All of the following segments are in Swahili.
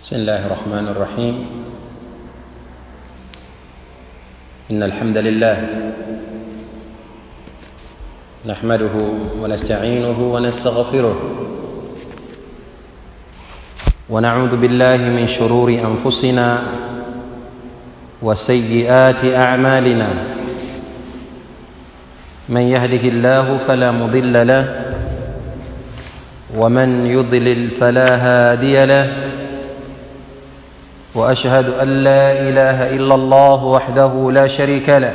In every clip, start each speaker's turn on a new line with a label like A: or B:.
A: بسم الله الرحمن الرحيم. إن الحمد لله نحمده ونستعينه ونستغفره ونعوذ بالله من شرور أنفسنا وسيئات أعمالنا. من يهده الله فلا مضل له ومن يضلل فلا هادي له. وأشهد أن لا إله إلا الله وحده لا شريك له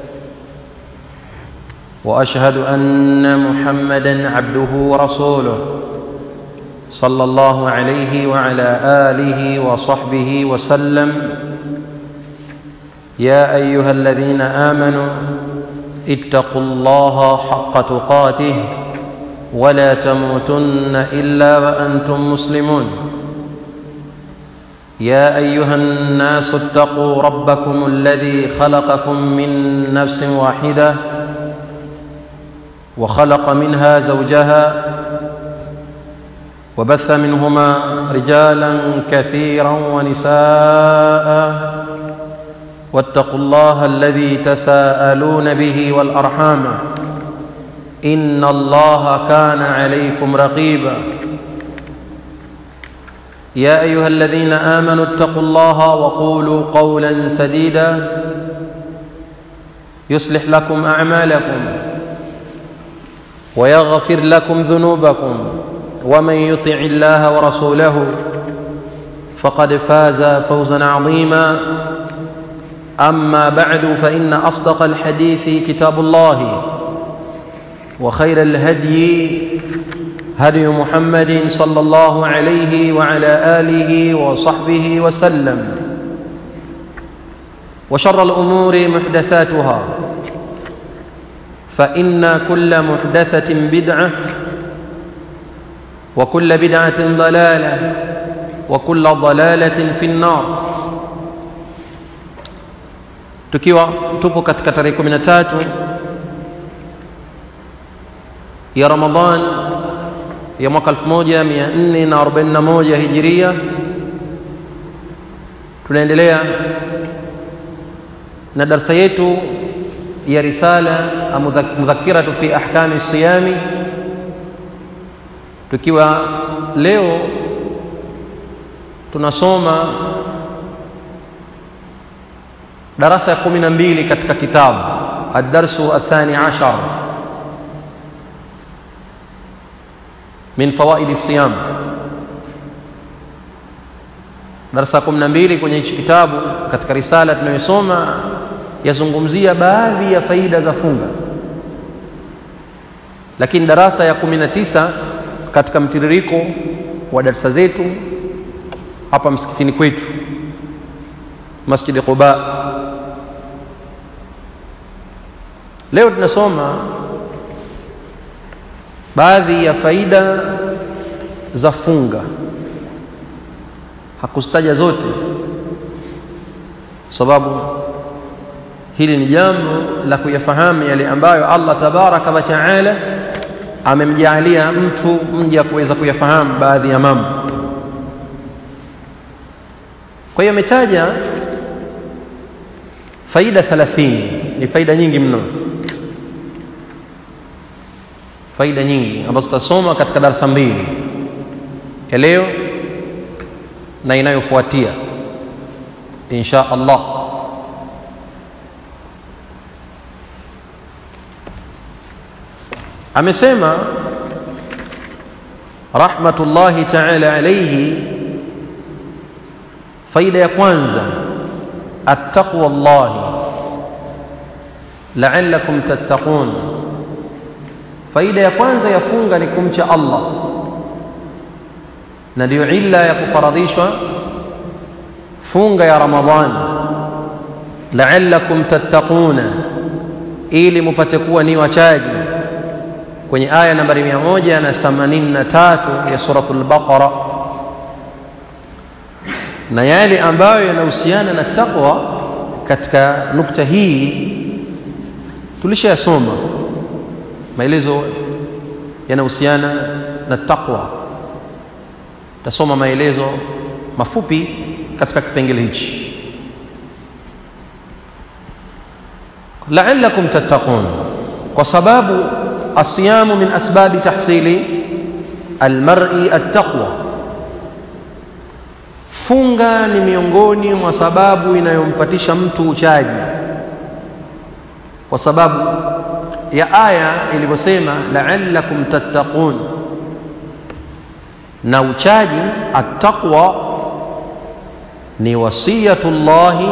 A: وأشهد أن محمدًا عبده ورسوله صلى الله عليه وعلى آله وصحبه وسلم. يا أيها الذين آمنوا اتقوا الله حق تقاته ولا تموتن إلا وأنتم مسلمون. يا أيها الناس اتقوا ربكم الذي خلقكم من نفس واحدة وخلق منها زوجها وبث منهما رجالا كثيرا ونساء. واتقوا الله الذي تساءلون به والأرحام إن الله كان عليكم رقيبا. يا أيها الذين آمنوا اتقوا الله وقولوا قولا سديدا يصلح لكم أعمالكم ويغفر لكم ذنوبكم ومن يطع الله ورسوله فقد فاز فوزا عظيما. أما بعد فإن أصدق الحديث كتاب الله وخير الهدي هدي محمد صلى الله عليه وعلى آله وصحبه وسلم. وشر الأمور محدثاتها فإن كل محدثة بدعة وكل بدعة ضلالة وكل ضلالة في النار. Tukiwa tupo katika tarehe 13 ya Ramadhan ya mwaka 1441 Hijria, tunaendelea na darasa yetu ya risala mudhakiratu fi ahkami siyami, tukiwa leo tunasoma darasa ya 12 katika kitabu ad-darsu athani ashar min fawaid as-siyam. Darasa 12 kwenye hichi kitabu katika risala tunayosoma yazungumzia baadhi ya faida za funga, lakini darasa ya 19 katika mtiririko wa darasa zetu hapa msikitini kwetu Masjid Quba, leo tunasoma baadhi ya faida za funga. Hakuzitaja zote sababu hili ni jambo la kuyafahamu yale ambayo Allah tabaraka wa taala amemjalia mtu mja kuweza kuyafahamu baadhi ya mambo. Kwa hiyo ametaja faida 30. Ni faida nyingi mno, faida nyingi ambazo tutasoma katika darasa 2 ya leo na inayofuatia insha Allah. Amesema rahmatullahi ta'ala alayhi, faida ya kwanza attaqwa Allah la'allakum tattaqun. Faida ya kwanza ya funga ni kumcha Allah, na ndio illa ya kufaradhishwa funga ya Ramadhan, la'allakum tattaquna, ili mpate kuwa ni wachaji, kwenye aya nambari 183 ya suratul Baqara. Na yale ambayo yanahusiana na taqwa katika nukta hii tulishayasoma, maelezo yanahusiana na taqwa. Tasoma maelezo mafupi katika kipengele hichi. La'allakum tattaqun, kwa sababu asiyamu min asbabi tahsili almar'i attaqwa, funga ni miongoni mwa sababu inayompatisha mtu uchaji, kwa sababu ya aya ilivyosema la'allakum tattaqun, na uchaji attaqwa ni wasiyatullahi,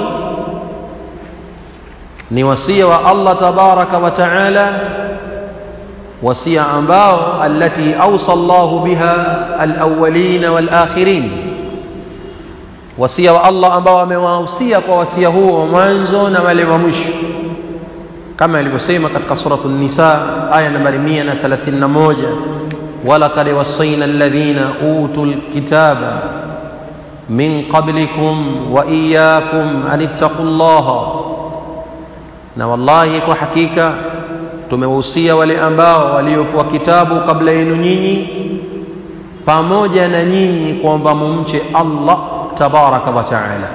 A: ni wasia wa Allah tabaraka wa taala, wasia ambao allati awsa Allahu biha alawwalin walakhirin, wasia wa Allah ambao amewahusia kwa wasia huo wa mwanzo na wale wa mwisho, kama ilivyosema katika suratul Nisa aya nambari 131, walaqad wassayna alladhina utul kitaba min qablikum wa iyyakum an ittaqullaha, na wallahi kwa hakika tumewahusia wale ambao waliopewa kitabu kabla yenu nyinyi pamoja na nyinyi kwamba mumche Allah tabaraka wa taala.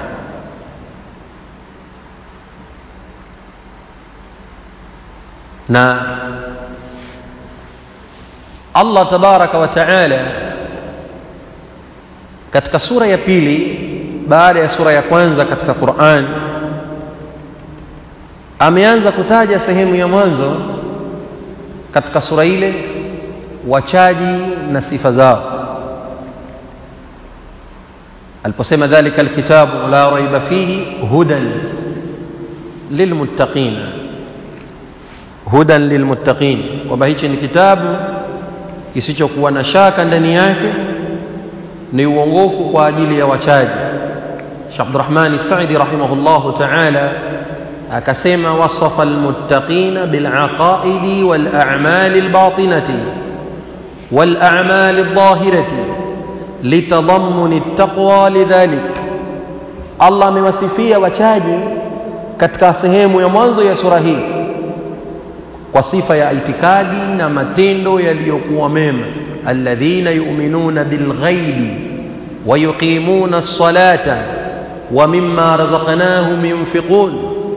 A: Na Allah tabaraka wa taala katika sura ya pili baada ya sura ya kwanza katika Qur'an ameanza kutaja sehemu ya mwanzo katika sura ile wachaji na sifa zao, aliposema dhalika alkitabu la raiba fihi hudan lilmuttaqin, hudan lilmuttaqin, kwamba hichi ni kitabu kisichokuwa na shaka ndani yake, ni uongofu kwa ajili ya wachaji. Sheikh Abdurrahman As-Sa'di rahimahullahu ta'ala akasema wasafa almuttaqina bil'aqaidi wal a'mal albatinati wal a'mal adh-dhahirati litadammun at-taqwa lidhalik, Allah amewasifia wachaji katika sehemu ya mwanzo ya sura hii kwa sifa ya itikadi na matendo yaliyokuwa mema, alladhina yu'minuna bilghaibi wa yuqimuna as-salata wa mimma razaqnahum yunfiqun.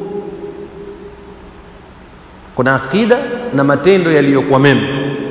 A: Kuna akida na matendo yaliyokuwa mema,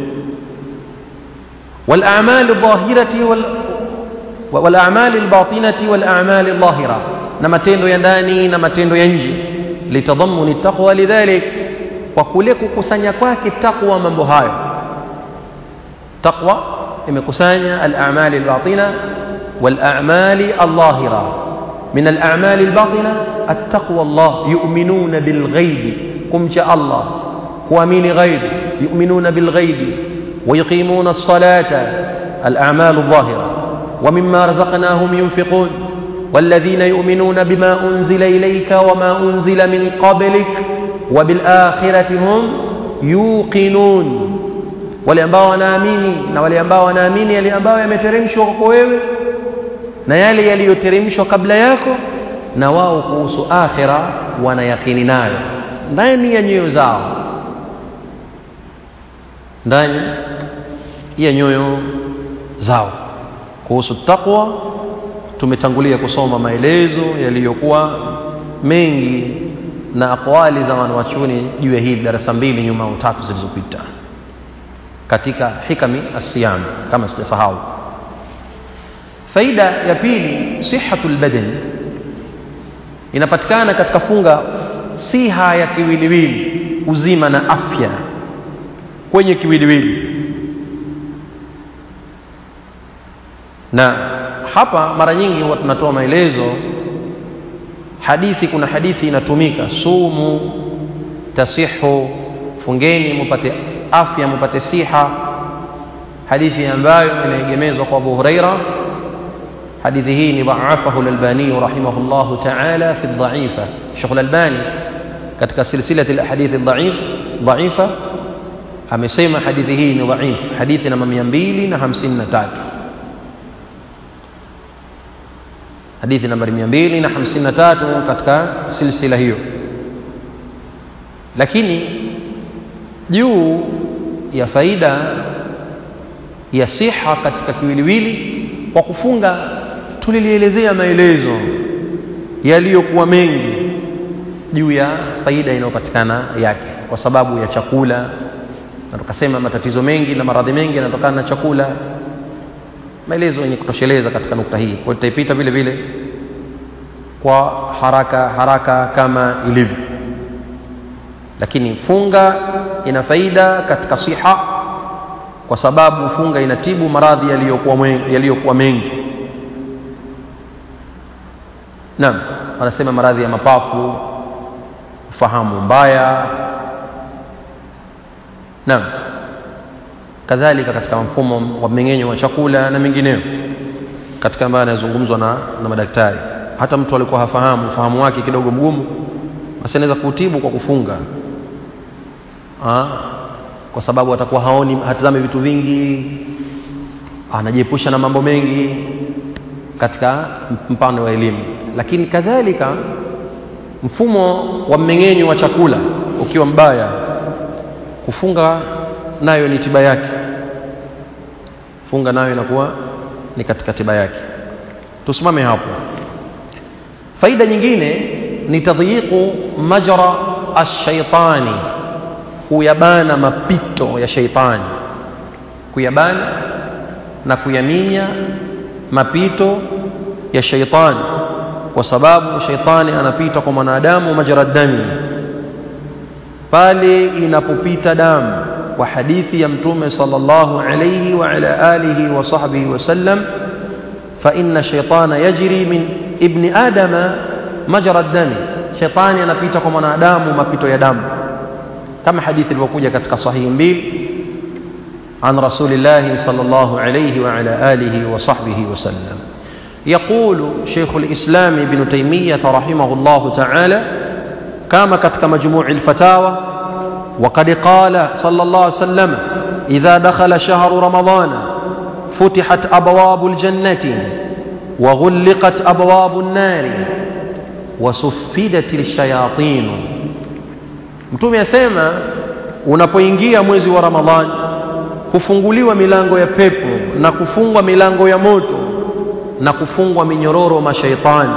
A: wal a'mal adh-dhahirati wal a'mal al-batinati wal a'mal adh-dhahira, na matendo ya ndani na matendo ya nje, litadammun at-taqwa lidhalik, kwa kule kukusanya kwake taqwa mambo hayo. Taqwa imekusanya al-a'mal al-batina wal a'mal al-dhahira. min al-a'mal al-batina at-taqwa Allah, yu'minuna bil ghaibi, kumcha Allah, kuamini ghaibi, yu'minuna bil ghaibi wa yuqimuna as-salata, al-a'mal adh-dhahira, wa mimma razaqnahum yunfiqun والذين يؤمنون بما أنزل إليك وما أنزل من قبلك وبالآخرة هم يوقنون, wale ambao wanaamini na wale ambao wanaamini yale ambayo yameteremshwa kwako wewe na yale yaliyoteremshwa kabla yako, na wao kuhusu akhira wanayakini nayo ndani ya nyoyo zao, ndani ya nyoyo zao. Kuhusu taqwa tumetangulia kusoma maelezo yaliyokuwa mengi na aqwali za wanawachuoni juu ya hili darasa 2 nyuma au 3 zilizopita katika hikami as-siyam, kama sijasahau. Faida ya pili, sihhatul badan, inapatikana katika funga siha ya kiwiliwili, uzima na afya kwenye kiwiliwili. Na hapa mara nyingi huwa tunatoa maelezo hadithi. Kuna hadithi inatumika, sumu tasihu, fungeni mupate afya, mupate siha, hadithi ambayo inaegemezwa kwa Abu Huraira. hadithi hii ni dha'afahu al-Albani rahimahullahu ta'ala fi ad-dha'ifa. Sheikh al-Albani katika silsilati al-ahadith ad-dha'ifa amesema hadithi hii ni dhaif, hadithi namba 253, hadithi nambari 253 katika silsila hiyo. Lakini juu ya faida ya siha katika kiwiliwili kwa kufunga tulilielezea maelezo yaliyokuwa mengi juu ya faida inayopatikana yake kwa sababu ya chakula, na tukasema matatizo mengi na maradhi mengi yanatokana na chakula. Maelezo yenye kutosheleza katika nukta hii, kwa tutaipita vile vile kwa haraka kama ilivyo. Lakini funga ina faida katika siha kwa sababu funga inatibu maradhi yaliyokuwa mengi. Naam, wanasema maradhi ya mapafu, ufahamu mbaya. Naam, kadhalika katika mfumo wa mmeng'enyo wa chakula na mengineyo katika ambayo yanazungumzwa na madaktari. Hata mtu alikuwa hafahamu, ufahamu wake kidogo mgumu, basi anaweza kutibu kwa kufunga. Kwa sababu atakuwa haoni, hatazami vitu vingi, anajiepusha na mambo mengi katika mpano wa elimu. Lakini kadhalika mfumo wa mmeng'enyo wa chakula ukiwa mbaya, kufunga nayo ni tiba yake. Funga nayo inakuwa ni katika tiba yake. Tusimame hapo. Faida nyingine ni tadhiqu majra ash-shaytani, kuyabana mapito ya shaitani, kuyabana na kuyaminya mapito ya shaitani, kwa sababu shaitani anapita kwa mwanadamu majra dami, pale inapopita damu. Kwa hadithi ya Mtume sallallahu alayhi wa ala alihi wa sahbihi wasallam, fa inna shaytana yajri min ibni adama majra dami, shaitani anapita kwa mwanadamu mapito ya damu, kama hadithi ilivyokuja katika sahihi mbili عن رسول الله صلى الله عليه وعلى آله وصحبه وسلم. يقول شيخ الإسلام ابن تيمية رحمه الله تعالى كما كتك مجموع الفتاوى: وقد قال صلى الله عليه وسلم: إذا دخل شهر رمضان فتحت أبواب الجنة وغلقت أبواب النار وصفدت الشياطين. Mtume asema unapoingia mwezi wa Ramadhani kufunguliwa milango ya pepo na kufungwa milango ya moto na kufungwa minyororo mashaitani,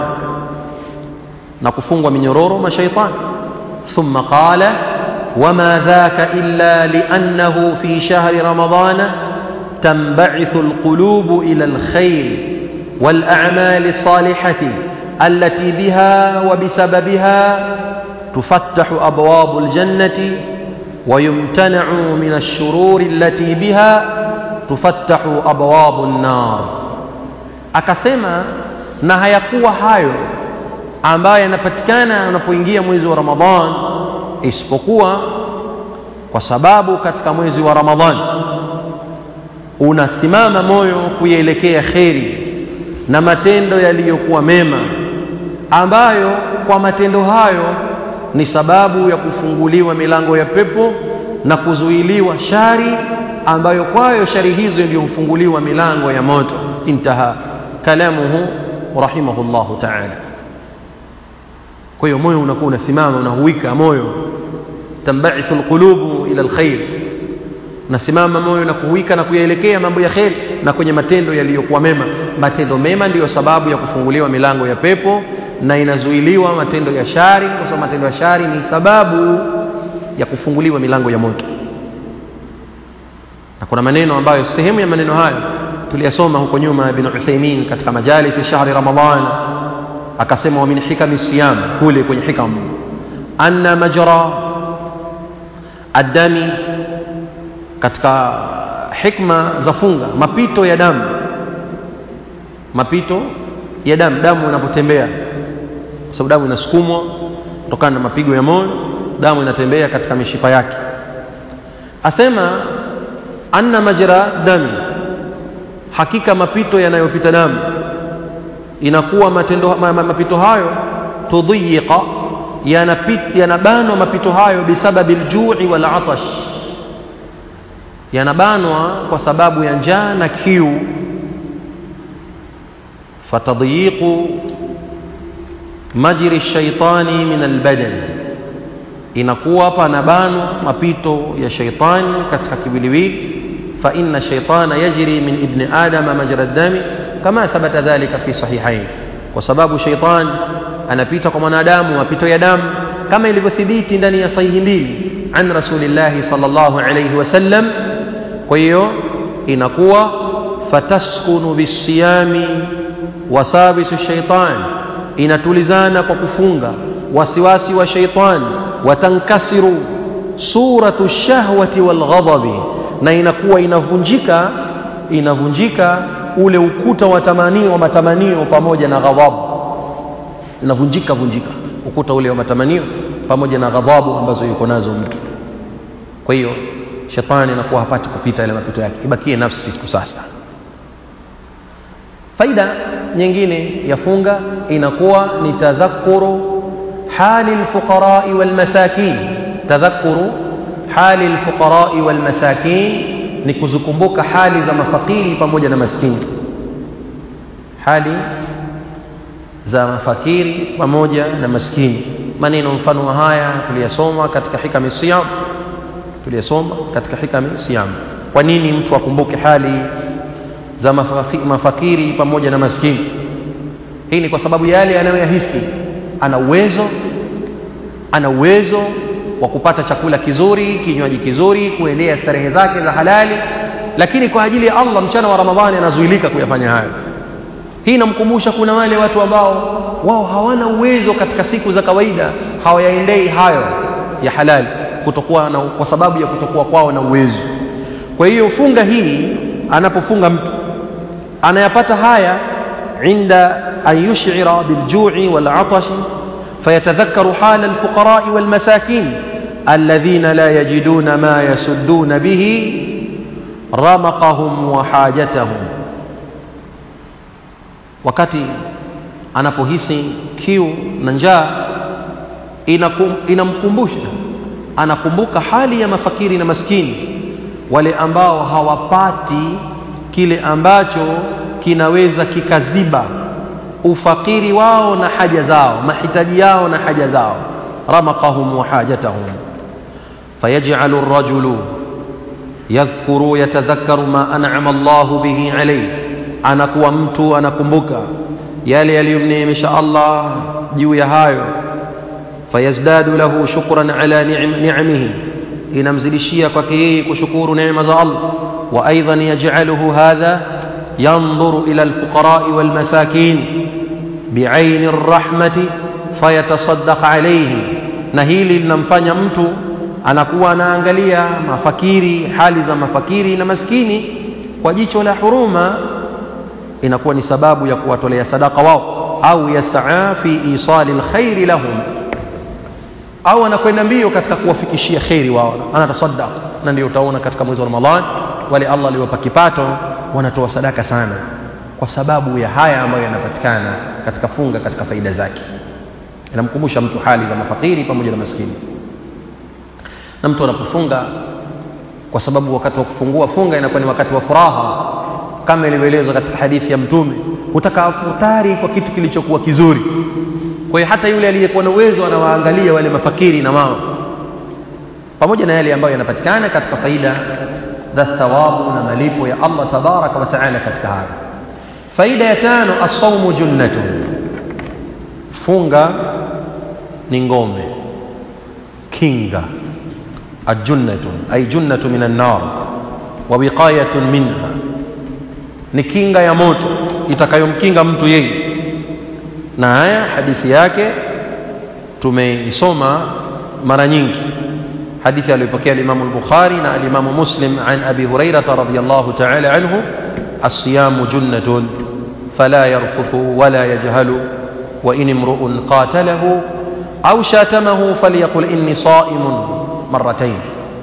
A: ثم قال: وما ذاك إلا لأنه في شهر رمضان تنبعث القلوب إلى الخير والأعمال الصالحة التي بها وبسببها تفتح أبواب الجنة ويمتنع من الشرور التي بها تفتح أبواب النار. Akasema na hayakuwa hayo ambayo yanapatikana unapoingia mwezi wa Ramadhan, isipokuwa kwa sababu katika mwezi wa Ramadhan unasimama moyo kuelekea kheri na matendo yaliyokuwa mema, ambayo kwa matendo hayo ni sababu ya kufunguliwa milango ya pepo na kuzuiliwa shari, ambayo kwayo shari hizo ndio hufunguliwa milango ya moto. Intaha kalamuhu rahimahullahu ta'ala. Kwa hiyo moyo unakuwa unasimama, unahuika moyo, tambaithu alqulubu ila alkhair, nasimama moyo na kuhuika na kuyaelekea mambo ya khair na kwenye matendo yaliyokuwa mema. Matendo mema ndiyo sababu ya kufunguliwa milango ya pepo na inazuiliwa matendo ya shari, kwa sababu matendo ya shari ni sababu ya kufunguliwa milango ya moto. Na kuna maneno ambayo sehemu ya maneno hayo tuliyasoma huko nyuma Ibn Uthaymeen katika majalisi shahri Ramadhan, akasema: wa min hikami siyam, kule kwenye hikam, anna majra ad-dami, katika hikma za funga, mapito ya damu, damu inapotembea, kwa sababu damu inasukumwa kutokana na mapigo ya moyo, damu inatembea katika mishipa yake. Asema anna majra dami, hakika mapito yanayopita damu inakuwa mapito hayo tudhiqa, yanabanwa mapito hayo bisababi aljui wal atash, yanabanwa kwa sababu ya njaa na kiu. Fatadhiqu majri shaitani min albadan, inakuwa panabanwa mapito ya shaitani katika kiwiliwili. Fa inna shaitana yajri min ibni adama majra dami kama thabata dhalika fi sahihain, kwa sababu shaytan anapita kwa mwanadamu mapito ya damu kama ilivyothibiti ndani ya sahihi mbili an rasulillah sallallahu alayhi wasallam. Kwa hiyo inakuwa fataskunu bisiyami wasabisu shaytan, inatulizana kwa kufunga wasiwasi wa shaytan, watankasiru suratu shahwati wal ghadabi, na inakuwa inavunjika ule ukuta wa matamanio pamoja na ghadhabu, inavunjika ukuta ule wa matamanio pamoja na ghadhabu ambazo yuko nazo mtu. Kwa hiyo shetani anakuwa hapati kupita ile mapito yake, ibakie nafsi tu. Sasa faida nyingine ya funga inakuwa ni tadhakkuru hali alfuqara wal masakin. Tadhakkuru hali alfuqara wal masakin ni kuzikumbuka hali za mafakiri pamoja na maskini, hali za mafakiri pamoja na maskini. Maneno mfano haya tuliyasoma katika hikam siyam. Kwa nini mtu akumbuke hali za mafakiri pamoja na maskini? Hii ni kwa sababu yale anayoyahisi, ana uwezo wa kupata chakula kizuri, kinywaji kizuri, kuendea starehe zake za halali, lakini kwa ajili ya Allah mchana wa Ramadhani anazuilika kuyafanya hayo. Hii inamkumbusha kuna wale watu ambao wao hawana uwezo katika siku za kawaida, hawayaendei hayo ya halali kwa sababu ya kutokuwa kwao na uwezo. Kwa hiyo funga hii, anapofunga mtu anayapata haya inda an yush'ira biljui wal 'atash fayatadhakkaru hala alfuqara wal masakin alladhina la yajiduna ma yasudduna bihi ramaqahum wa hajatahum. Wakati anapohisi kiu na njaa, inamkumbusha, anakumbuka hali ya mafakiri na maskini, wale ambao hawapati kile ambacho kinaweza kikaziba ufakiri wao na haja zao, mahitaji yao na haja zao. ramaqahum wa hajatahum fayaj'alu ar-rajulu yadhkuru yatadhakkaru ma an'ama Allahu bihi alayhi, anakuwa mtu anakumbuka yale yaliyomneemesha Allah juu ya hayo. Fayazdadu lahu shukran ala ni'amihi, inamzidishia kwake yeye kushukuru neema za Allah. Wa aidan yaj'aluhu hadha yanzuru ila alfuqara wal masakin bi'aini arrahmati fayatasaddaq alayhi, na hili linamfanya mtu anakuwa anaangalia mafakiri, hali za mafakiri na maskini kwa jicho la huruma, inakuwa ni sababu ya kuwatolea sadaka wao, au yas'a fi isali alkhair lahum, au anakwenda mbio katika kuwafikishia khairi wao, anatasaddaq. Na ndio utaona katika mwezi wa Ramadhani wale Allah aliwapa kipato wanatoa sadaka sana, kwa sababu ya haya ambayo yanapatikana katika funga, katika faida zake. Inamkumbusha mtu hali za mafakiri pamoja na maskini. Na mtu anapofunga, kwa sababu wakati wa kufungua funga inakuwa ni wakati wa furaha, kama ilivyoelezwa katika hadithi ya Mtume, utakafutari kwa kitu kilichokuwa kizuri. Kwa hiyo hata yule aliyekuwa na uwezo anawaangalia wale mafakiri na wao, pamoja na yale ambayo yanapatikana katika faida za thawabu na malipo ya Allah tabaraka wa taala katika haya. Faida ya 5, as-sawmu junnatun, funga ni ngome, kinga. Ajunnatun ay junnatu minan nar wa wiqayatun minha, ni kinga ya moto itakayomkinga mtu yeye. Na haya hadithi yake tumeisoma mara nyingi, hadithi aliyopokea Imam al-Bukhari na al-Imam Muslim an Abi Hurairah radhiyallahu ta'ala anhu, as-siyamu junnatun fala yarfuthu wala yajhalu wa in imru'un qatalahu aw shatamahu falyaqul inni sa'imun marratayn.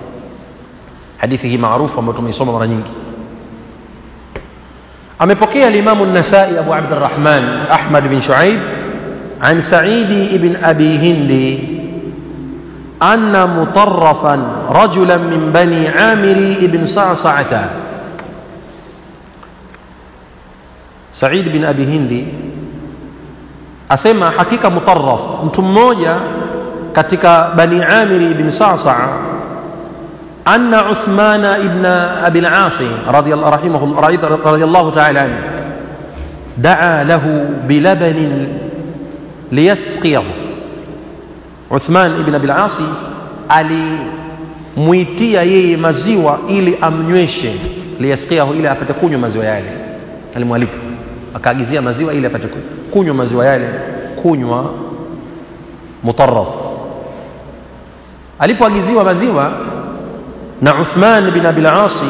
A: Hadithi hii maarufu ambayo tumeisoma mara nyingi. Amepokea al-Imam an-Nasa'i Abu Abdurrahman Ahmad bin Shu'aib an Sa'id ibn Abi Hindi anna mutarrafan rajulan min bani Amir ibn Sa'sa'ata. Sa'id bin Abi Hindi asema hakika Mutarraf, mtu mmoja katika bani Amir ibn Sa'sa'a, anna Uthman ibn Abi al-As radiyallahu ta'ala anhu, daa lahu bilabanin liyasqiyahu. Uthman ibn Abi al-As alimuitia yeye maziwa ili amnyweshe, liyasqiyahu, ili apate kunywa maziwa yale. Alimwalika akaagizia maziwa ili apate kunywa maziwa yale, kunywa mutarraf. Alipoagiziwa maziwa na Uthman ibn Abi al-As,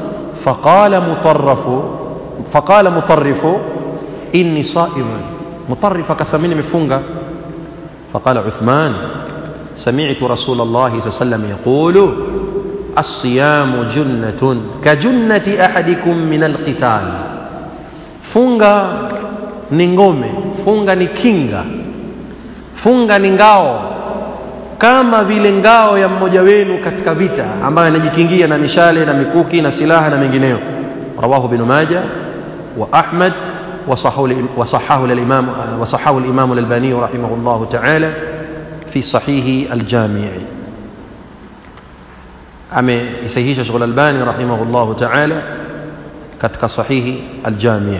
A: faqala mutarrifu inni sa'im. Mutarrif akasamini mifunga. فقال عثمان سمعت رسول الله صلى الله عليه وسلم يقول الصيام جنة كجنة أحدكم من القتال. funga ni ngome, funga ni kinga, funga ni ngao, kama vile ngao ya mmoja wenu katika vita ambaye anajikingia na mishale na mikuki na silaha na mengineyo. Rawahu Ibn Majah wa Ahmad وصححه الإمام الألباني رحمه الله تعالى في صحيح الجامع. يصححه شيخ الألباني رحمه الله تعالى katika صحيح الجامع.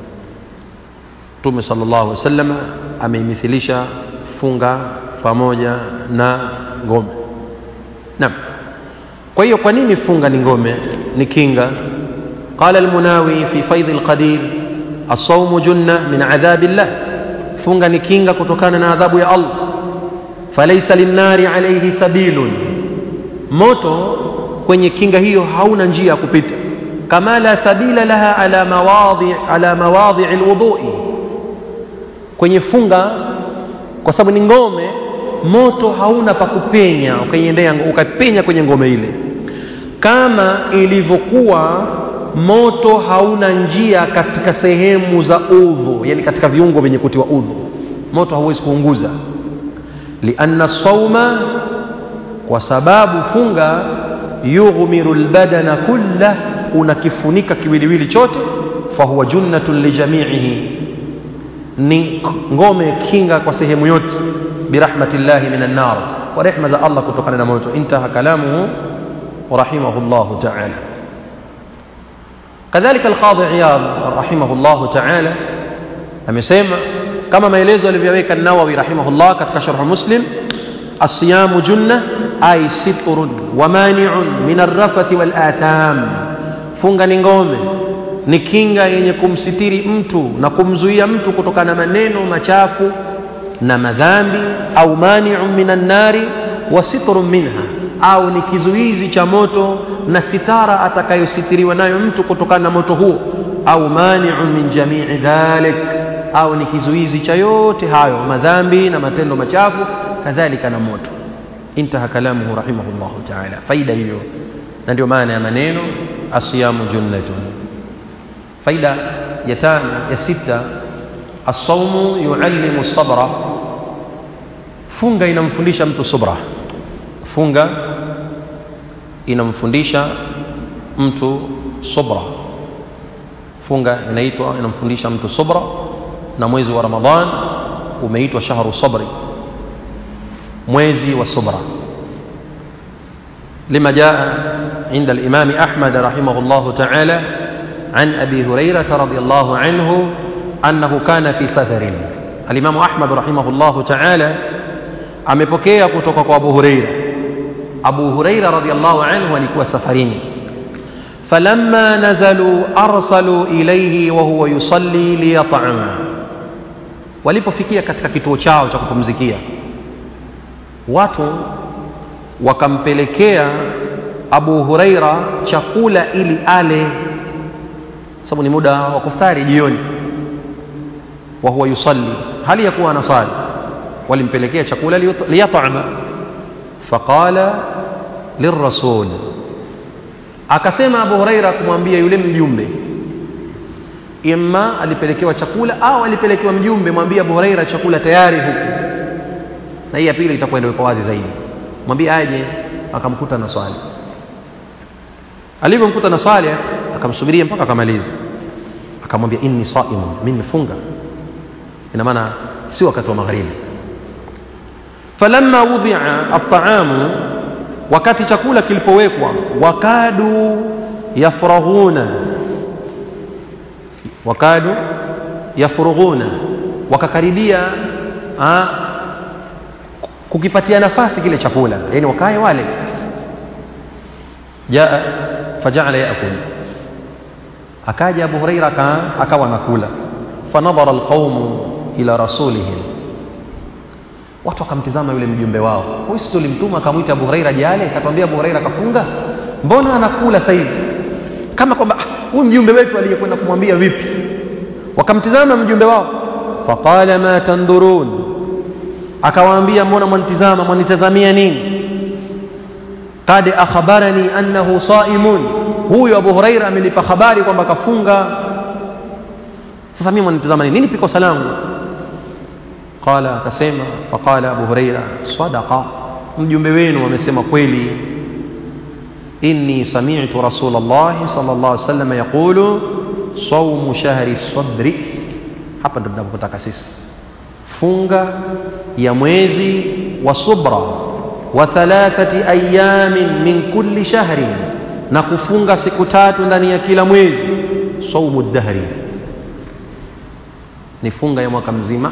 A: Mtume sallallahu alaihi wasallam amemithilisha funga pamoja na ngome. Naam. Kwa hiyo kwa nini funga ni ngome, ni kinga? Qala al-Munawi fi Faidh al-Qadir الصوم جنة من عذاب الله. funga ni kinga kutokana na adhabu ya Allah. فليس للنار عليه سبيل. moto kwenye kinga hiyo hauna njia ya kupita. kama la sabila laha ala mawadhi alwudhu'i. kwenye funga, kwa sababu ni ngome, moto hauna pa kupenya ukapenya kwenye ngome ile, kama ilivyokuwa moto hauna njia katika sehemu za udhu, yani katika viungo vyenye kutiwa udhu, moto hauwezi kuunguza. lianna sawma, kwa sababu funga, yughmiru albadana kullah, unakifunika kiwiliwili chote. fahuwa junnatun lijami'ihi, ni ngome, kinga kwa sehemu yote. birahmatillahi minan nar, wa rehma za Allah kutokana na moto. intaha kalamuhu rahimahullahu ta'ala. كذلك القاضي عياض رحمه الله تعالى amesema kama maelezo alivyoweka an-Nawawi rahimahullah katika sharh Muslim, as-siyamu junna ay sitrun wa mani'un min ar-rafathi wal atham. funga ni ngome, ni kinga yenye kumsitiri mtu na kumzuia mtu kutokana na maneno machafu na madhambi. au mani'un min an-nari wa sitrun minha, au ni kizuizi cha moto na sitara atakayositiriwa nayo mtu kutokana na moto huo. au mani'un min jami'i dhalik, au ni kizuizi cha yote hayo, madhambi na matendo machafu, kadhalika na moto. intaha kalamuhu rahimahullah ta'ala. faida hiyo, na ndio maana ya maneno asiyamu junnatun. faida ya tano, ya sita, as-sawmu yuallimu as-sabra. funga inamfundisha mtu subra. funga inamfundisha mtu subra. funga inamfundisha mtu subra, na mwezi wa Ramadhan umeitwa shahru sabri, mwezi wa subra. lima jaa inda al-Imam Ahmad rahimahullah ta'ala an Abi Hurairah radhiyallahu anhu annahu kana fi safarin. al-Imam Ahmad rahimahullah ta'ala amepokea kutoka kwa Abu Hurairah. Abu Hurairah radhiyallahu anhu alikuwa safarini. falamma nazalu arsalu ilayhi wa huwa yusalli liyat'ama. walipofikia katika kituo chao cha kupumzikia, watu wakampelekea Abu Hurairah chakula ili ale, sababu ni muda wa kufutari jioni. wa huwa yusalli, hali ya kuwa anasali. walimpelekea chakula liyat'ama. faqala lirrasul, akasema Abu Hurairah kumwambia yule mjumbe, imma alipelekewa chakula au alipelekewa mjumbe, mwambie Abu Hurairah chakula tayari huku. na hii ya pili itakuwa ndio iko wazi zaidi, mwambie aje. akamkuta na swali. alipomkuta na swali akamsubiria mpaka akamaliza, akamwambia inni saimun, mimi nimefunga. ina maana si wakati wa magharibi. falamma wudhi'a at-ta'amu, wakati chakula kilipowekwa, wakadu yafuruguna, wakakaribia kukipatia nafasi kile chakula, yani wakae wale. Jaa faja'ala ya'kul, akaja Abu Huraira akawa nakula. Fanadhara alqawm ila rasulihim, watu wakamtizama yule mjumbe wao. Huyu si tulimtuma akamwita Abu Huraira jale, akatwambia Abu Huraira kafunga, mbona anakula sasa hivi? Kama kwamba huyu mjumbe wetu aliyekwenda kumwambia vipi? Wakamtizama mjumbe wao. Faqala ma tandurun, akawaambia mbona mwanitizama, mwanitazamia nini? Qad akhbarani annahu saimun, huyu Abu Huraira amenipa habari kwamba kafunga, sasa mimi mwanitazama nini? Piko salamu. Qala, akasema faqala Abu Huraira sadaqa, mjumbe wenu amesema kweli. Inni sami'tu Rasulullah sallallahu alaihi wasallam yaqulu sawmu shahri sabri. Hapa ndo tunapotaka sisi, funga ya mwezi wa subra, wa 3 ayamin min kulli shahrin, na kufunga siku 3 ndani ya kila mwezi. Sawmu ad-dahri, ni funga ya mwaka mzima.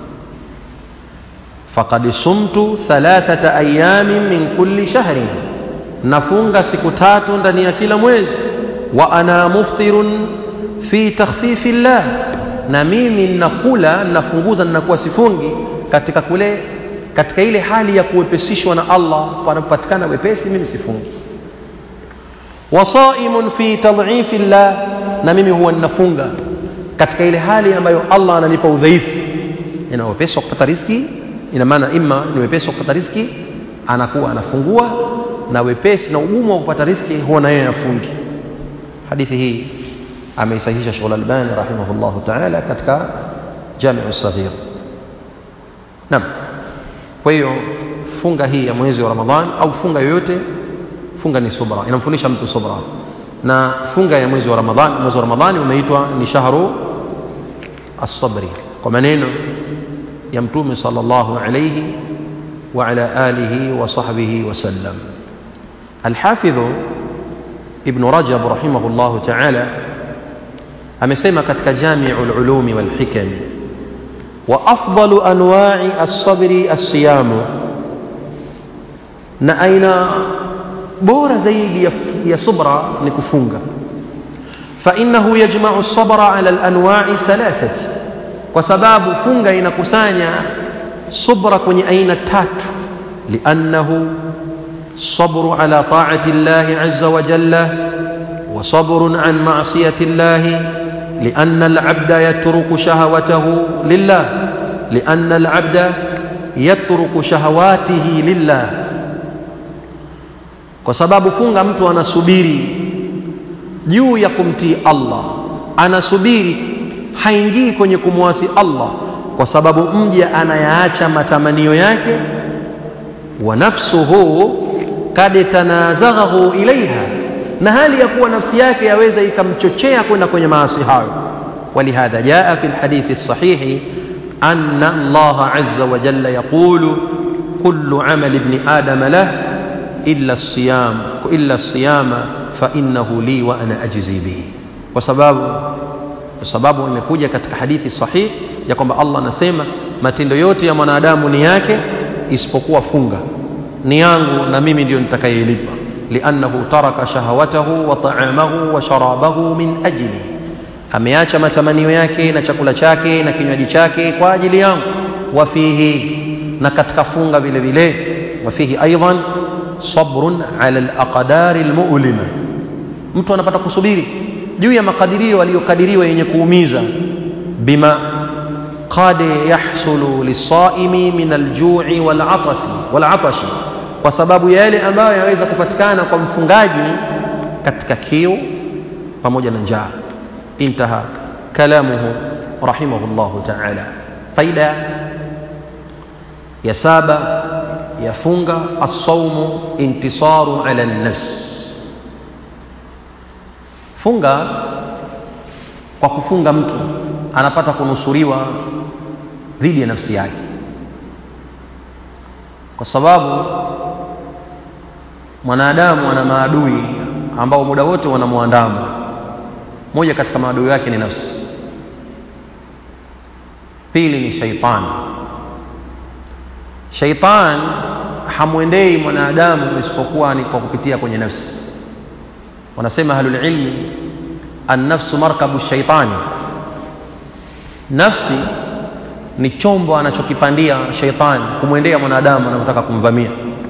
A: Faqad sumtu 3 ayamin min kulli shahrin, nafunga siku 3 ndani ya kila mwezi. Wa ana muftirun fi takhfifi llah, na mimi ninakula, ninafunguza, ninakuwa sifungi katika ile hali ya kuwepesishwa na Allah, panapatikana wepesi mimi sifungi. Wa saimun fi tad'ifi llah, na mimi huwa ninafunga katika ile hali ambayo Allah ananipa udhaifu. Ina wepesi kupata riziki, ina maana imma ni wepesi kupata riziki, anakuwa anafungua, na wepesi na ugumu wa kupata riziki huwa na yeye anafungi. Hadithi hii ameisahihisha Sheikh Al-Albani rahimahullahu ta'ala katika Jami' as-Saghir. Naam. Kwa hiyo funga hii ya mwezi wa Ramadhani au funga yoyote, funga ni subra, inamfundisha mtu subra. Na funga ya mwezi wa Ramadhani umeitwa ni shahru as-sabri, kwa maneno ya Mtume sallallahu alayhi wa ala alihi wa sahbihi wasallam. Al-Hafidh Ibn Rajab rahimahullahu ta'ala amesema katika Jami'ul Ulumi wal Hikam, wa afdalu anwa'i as-sabri as-siyam, na aina bora zaidi ya subra ni kufunga. Fa innahu yajma'u as-sabra 'ala al-anwa'i thalathati, kwa sababu funga inakusanya subra kwenye aina 3. Li'annahu sabru 'ala ta'ati Allah 'azza wa jalla, wa sabrun 'an ma'siyati Allah. لأن العبد يترك شهوته لله، لأن العبد يترك شهواته لله. Kwa sababu funga mtu anasubiri juu ya kumtii Allah, anasubiri haingii kwenye kumwasi Allah, kwa sababu mja anayaacha matamanio yake. Wa nafsuhu kad tanazaghahu ilaiha, na hali ya kuwa nafsi yake yaweza ikamchochea kwenda kwenye maasi hayo. Walihadha jaa fi alhadithi as-sahih anna Allah azza wa jalla yaqulu kullu amali ibn adam lahu illa as-siyam fa innahu li wa ana ajzi bihi. Kwa sababu imekuja katika hadithi sahih ya kwamba Allah anasema matendo yote ya mwanadamu ni yake isipokuwa funga, ni yangu na mimi ndio nitakayelipa. لأنه ترك شهوته وطعامه وشرابه من أجلي, ameacha matamanio yake na chakula chake na kinywaji chake kwa ajili yangu. Wafihi, na katika funga vile vile, wafihi aidan sabrun ala al-aqdar al-mu'lima, mtu anapata kusubiri juu ya makadirio aliyokadiriwa yenye kuumiza. Bima qad yahsulu lis-saimi min al-ju'i wal-'atashi, kwa sababu ya yale ambayo yaweza kupatikana kwa mfungaji katika kiu pamoja na njaa. Intaha kalamuhu rahimahullahu ta'ala. Faida ya 7 ya funga, as-sawmu intisaru ala an-nafs. Funga, kwa kufunga mtu anapata kunusuriwa dhidi ya nafsi yake, kwa sababu mwanadamu ana maadui ambao muda wote wanamuandama. Moja katika maadui yake ni nafsi. pili ni shaitani. Shaitan hamwendei mwanadamu isipokuwa ni kwa kupitia kwenye nafsi. Wanasema ahlul ilmi, an-nafsu markabu shaitani, nafsi ni chombo anachokipandia shaitani kumwendea mwanadamu anapotaka kumvamia.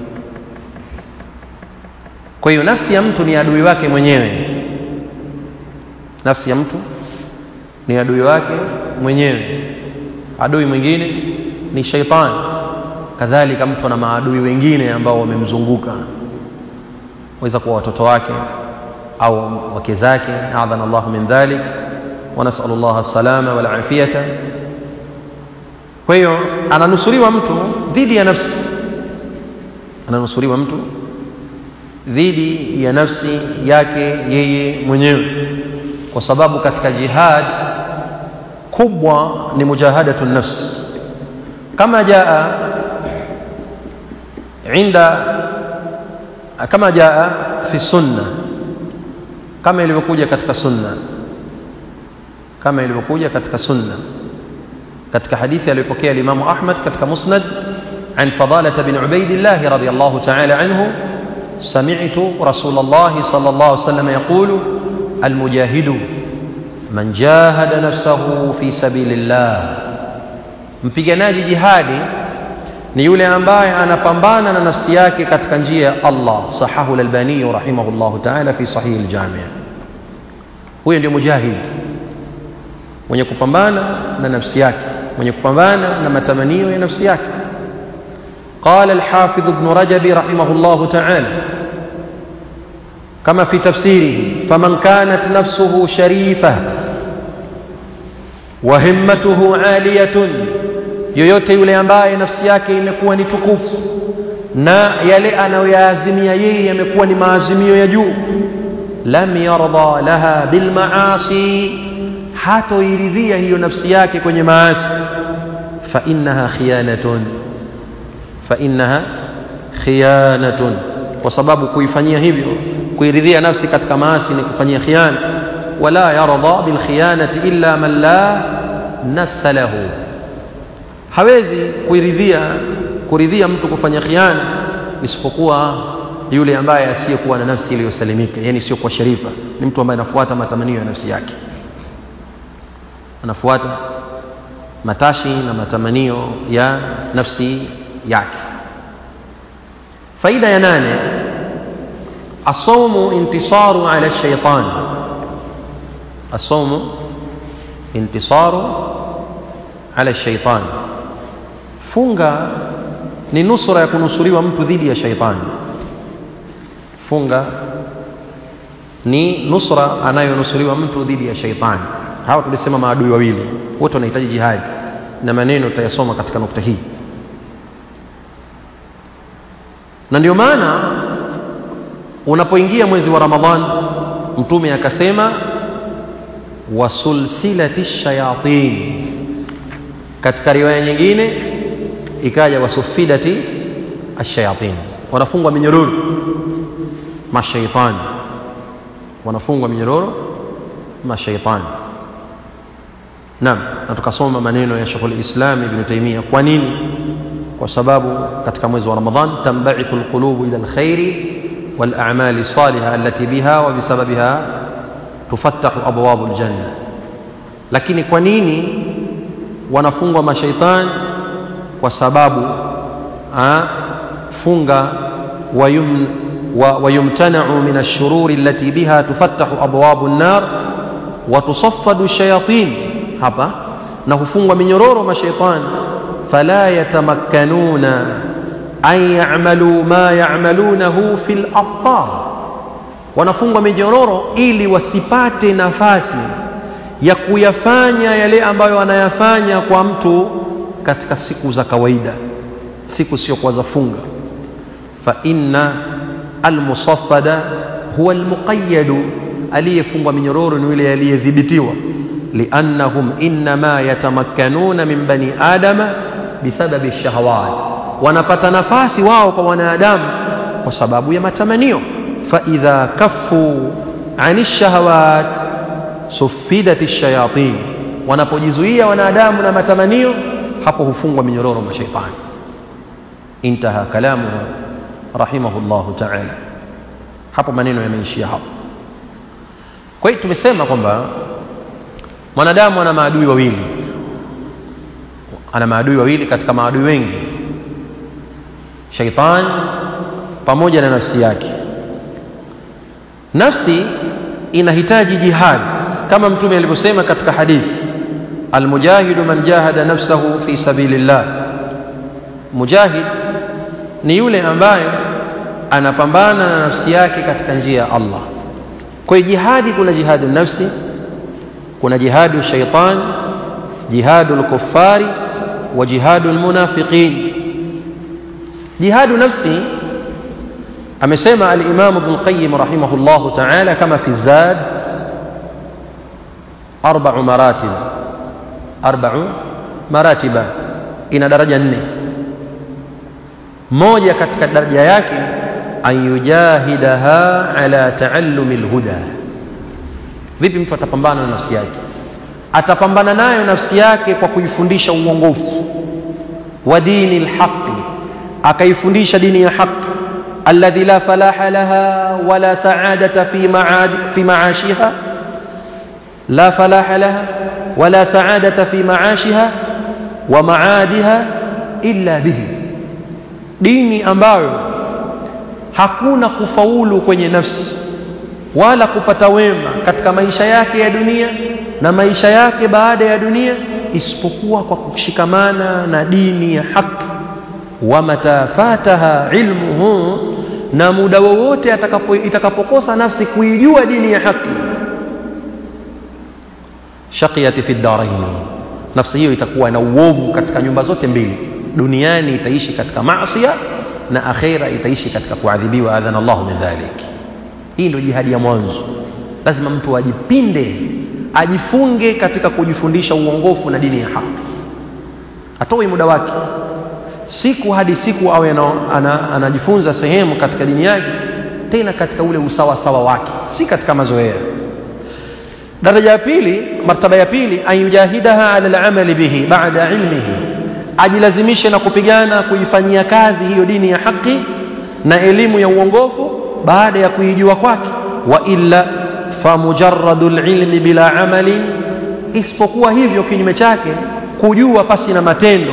A: Kwa hiyo nafsi ya mtu ni adui wake mwenyewe. Nafsi ya mtu ni adui wake mwenyewe. Adui mwingine ni shaitani. Kadhalika mtu ana maadui wengine ambao wamemzunguka, waweza kuwa watoto wake au wake zake, a'adhana Allah min dhalik, wa nas'alullah as-salama wal afiyata. Kwa hiyo ananusuriwa mtu dhidi ya nafsi, ananusuriwa mtu dhidi ya nafsi yake yeye mwenyewe, kwa sababu katika jihad kubwa ni mujahadatun nafs, kama jaa fi sunna, kama ilivyokuja katika sunna, katika hadithi aliyopokea Imam Ahmad katika Musnad an Fadalah bin Ubaydillah radiyallahu ta'ala anhu, sami'tu Rasulullah sallallahu alayhi wasallam yaqulu al-mujahidu man jahada nafsahu fi sabilillah, mpiganaji jihadi ni yule ambaye anapambana na nafsi yake katika njia ya Allah. Sahahu al-Albani rahimahullahu ta'ala fi sahih al-Jami'. Huyo ndio mujahid, mwenye kupambana na nafsi yake, mwenye kupambana na matamanio ya nafsi yake. قال الحافظ ابن رجب رحمه الله تعالى كما في تفسيره: فمن كانت نفسه شريفة وهمته عالية، yoyote yule ambaye nafsi yake imekuwa ni tukufu na yale anayoyaazimia yeye yamekuwa ni maazimio ya juu, lam yarda laha bil maasi, hatoiridhia hiyo nafsi yake kwenye maasi, fa innaha khiyanatun, kwa sababu kuifanyia hivyo, kuiridhia nafsi katika maasi ni kufanyia khiana. Wala yarda bil khiyanati illa man la nafsa lahu, hawezi kuridhia mtu kufanya khiana isipokuwa yule ambaye asiyekuwa na nafsi iliyosalimika, yani sio kwa sharifa, ni mtu ambaye anafuata matamanio ya nafsi yake, anafuata matashi na matamanio ya nafsi yake. Faida ya 8, as-sawmu intisaru ala ash-shaytan. As-sawmu intisaru ala ash-shaytan, funga ni nusura ya kunusuriwa mtu dhidi ya shaitani. Funga ni nusura anayonusuriwa mtu dhidi ya shaitani. Hawa tulisema maadui wawili, wote wanahitaji jihad, na maneno tutayasoma katika nukta hii. Na ndio maana unapoingia mwezi wa Ramadhan, Mtume akasema wasulsilati shayatin, katika riwaya nyingine ikaja wasufidati ash-shayatin, wanafungwa minyororo mashaitani, wanafungwa minyororo mashaitani. Naam, na tukasoma maneno ya Sheikhul Islam Ibn Taymiyyah. Kwa nini? Kwa sababu katika mwezi wa Ramadhan tamba'ithu al-qulubu ila al-khairi wal a'mali salihah allati biha wa bisababiha tufattahu abwabu al-janna. Lakini kwa nini wanafungwa mashaitani? Kwa sababu funga wayumtana'u min ash-shururi allati biha tufattahu abwabu an-nar wa tusaffadu ash-shayatin, hapa na hufungwa minyororo mashaitani. Fala yatamakkanuna an ya'malu ma ya'malunahu fil aftar, wanafungwa minyororo ili wasipate nafasi ya kuyafanya yale ambayo anayafanya kwa mtu katika siku za kawaida, siku sio kwa za funga. Fa inna almusaffada huwa almuqayyad, aliyefungwa minyororo ni yule aliyedhibitiwa. Liannahum inma yatamakkanuna min bani adama bisababi shahawat, wanapata nafasi wao kwa wanadamu kwa sababu ya matamanio. Fa idha kaffu ani shahawat sufidati shayatin, wanapojizuia wanadamu na matamanio, hapo hufungwa minyororo wa shaitani. Intaha kalamu rahimahullahu ta'ala. Hapo maneno yameishia hapo. Kwa hiyo tumesema kwamba mwanadamu ana maadui wawili. Ana maadui wawili katika maadui wengi, shaitani pamoja na nafsi yake. Nafsi inahitaji jihad, kama mtume alivyosema katika hadithi, almujahidu man jahada nafsahu fi sabilillah. Mujahid ni yule ambaye anapambana na nafsi yake katika njia ya Allah. Kwa jihadi kuna jihadu nafsi, kuna jihadu shaitan, jihadu al-kuffari wa jihadu al-munafiqin. Jihadu nafsi amesema al-Imam Ibn Qayyim rahimahullahu ta'ala kama fi Zad 4 maratib, ina daraja 4. moja katika daraja yake an yujahidaha ala taallumi al-huda. Vipi mtu atapambana na nafsi yake? Atapambana nayo nafsi yake kwa kuifundisha uongofu wa dini al-haqq, akaifundisha dini ya haki, alladhi la falaha laha wala sa'adata fi ma'ashiha, la falaha laha wala sa'adata fi ma'ashiha wa ma'adiha illa bihi. Dini ambayo hakuna kufaulu kwenye nafsi wala kupata wema katika maisha yake ya dunia na maisha yake baada ya dunia, isipokuwa kwa kushikamana na dini ya haki. Wa matafataha ilmuhu, na muda wowote itakapokosa nafsi kuijua dini ya haki, shaqiyati fi darain, nafsi hiyo itakuwa na uovu katika nyumba zote mbili. Duniani itaishi katika maasi na akhera itaishi katika kuadhibiwa. Adhana Allahu min dhalik. Hii ndio jihadi ya mwanzo. Lazima mtu ajipinde, ajifunge katika kujifundisha uongofu na dini ya haki, atoe muda wake siku hadi siku, awe anajifunza sehemu katika dini yake, tena katika ule usawa sawa wake, si katika mazoea. Daraja ya pili, martaba ya pili, an yujahidaha ala al-amali bihi ba'da ilmihi, ajilazimishe na kupigana kuifanyia kazi hiyo dini ya haki na elimu ya uongofu baada ya kuijua kwake. Wa illa fa mujarradul ilmi bila amali, isipokuwa hivyo kinyume chake, kujua pasi na matendo,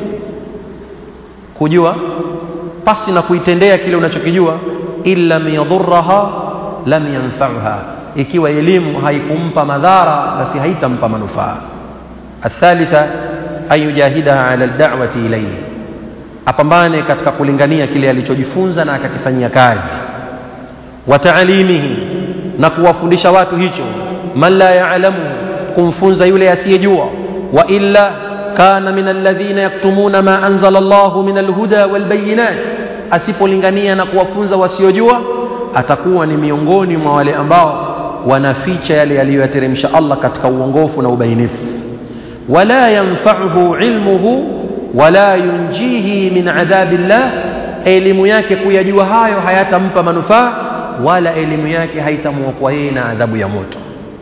A: kujua pasi na kuitendea kile unachokijua, illa yadhurraha lam yanfa'ha, ikiwa elimu haikumpa madhara basi haitampa manufaa. Athalitha an yujahidaha ala ad-da'wati ilayhi, apambane katika kulingania kile alichojifunza na akakifanyia kazi. Wa ta'limihi, na kuwafundisha watu hicho, man la ya'lamu, kumfunza yule asiyejua. Wa illa kana min alladhina yaktumuna ma anzala Allahu min alhuda walbayinat, asipolingania na kuwafunza wasiojua, atakuwa ni miongoni mwa wale ambao wanaficha yale aliyoyateremsha Allah katika uongofu na ubainifu. Wala yanfa'uhu ilmuhu wala yunjihi min adhabillah, elimu yake kuyajua hayo hayatampa manufaa, wala elimu yake haitamwokoa yeye na adhabu ya moto.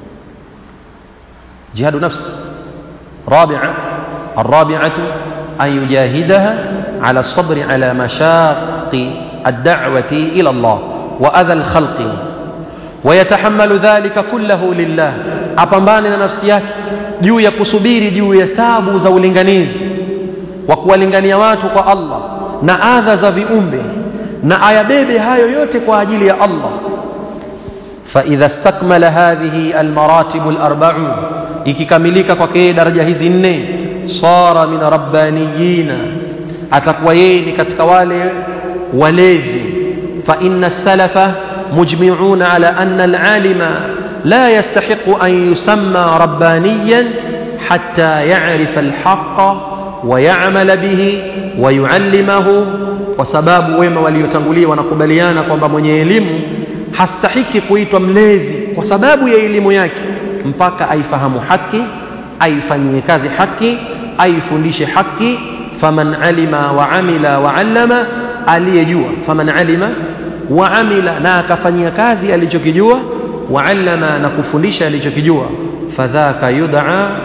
A: Jihadu nafsi. الرابعة أن يجاهدها على الصبر على مشاق الدعوة إلى الله وأذى الخلق ويتحمل ذلك كله لله. أبambane na nafsi yake juu ya kusubiri juu ya taabu za ulinganizi wa kuwalingania watu kwa Allah na adha za viumbe, na ayabebe hayo yote kwa ajili ya Allah. فإذا استكمل هذه المراتب الأربع, ikikamilika kwake daraja hizi 4, sara min rabbaniyina, atakuwa yeye ni katika wale walezi. Fa inna as-salafa mujmi'una ala anna al-alima la yastahiqu an yusamma rabbaniyan hatta ya'rifa al-haqqa wa ya'mala bihi wa yu'allimahu. Kwa sababu wema waliotangulia wanakubaliana kwamba mwenye elimu hastahiki kuitwa mlezi kwa sababu ya elimu yake, mpaka aifahamu haki, aifanyie kazi haki, aifundishe haki. Faman alima wa amila wa allama, aliyejua. Faman alima wa amila, na akafanyia kazi alichokijua, wa allama, na kufundisha alichokijua. Fadhaka yud'a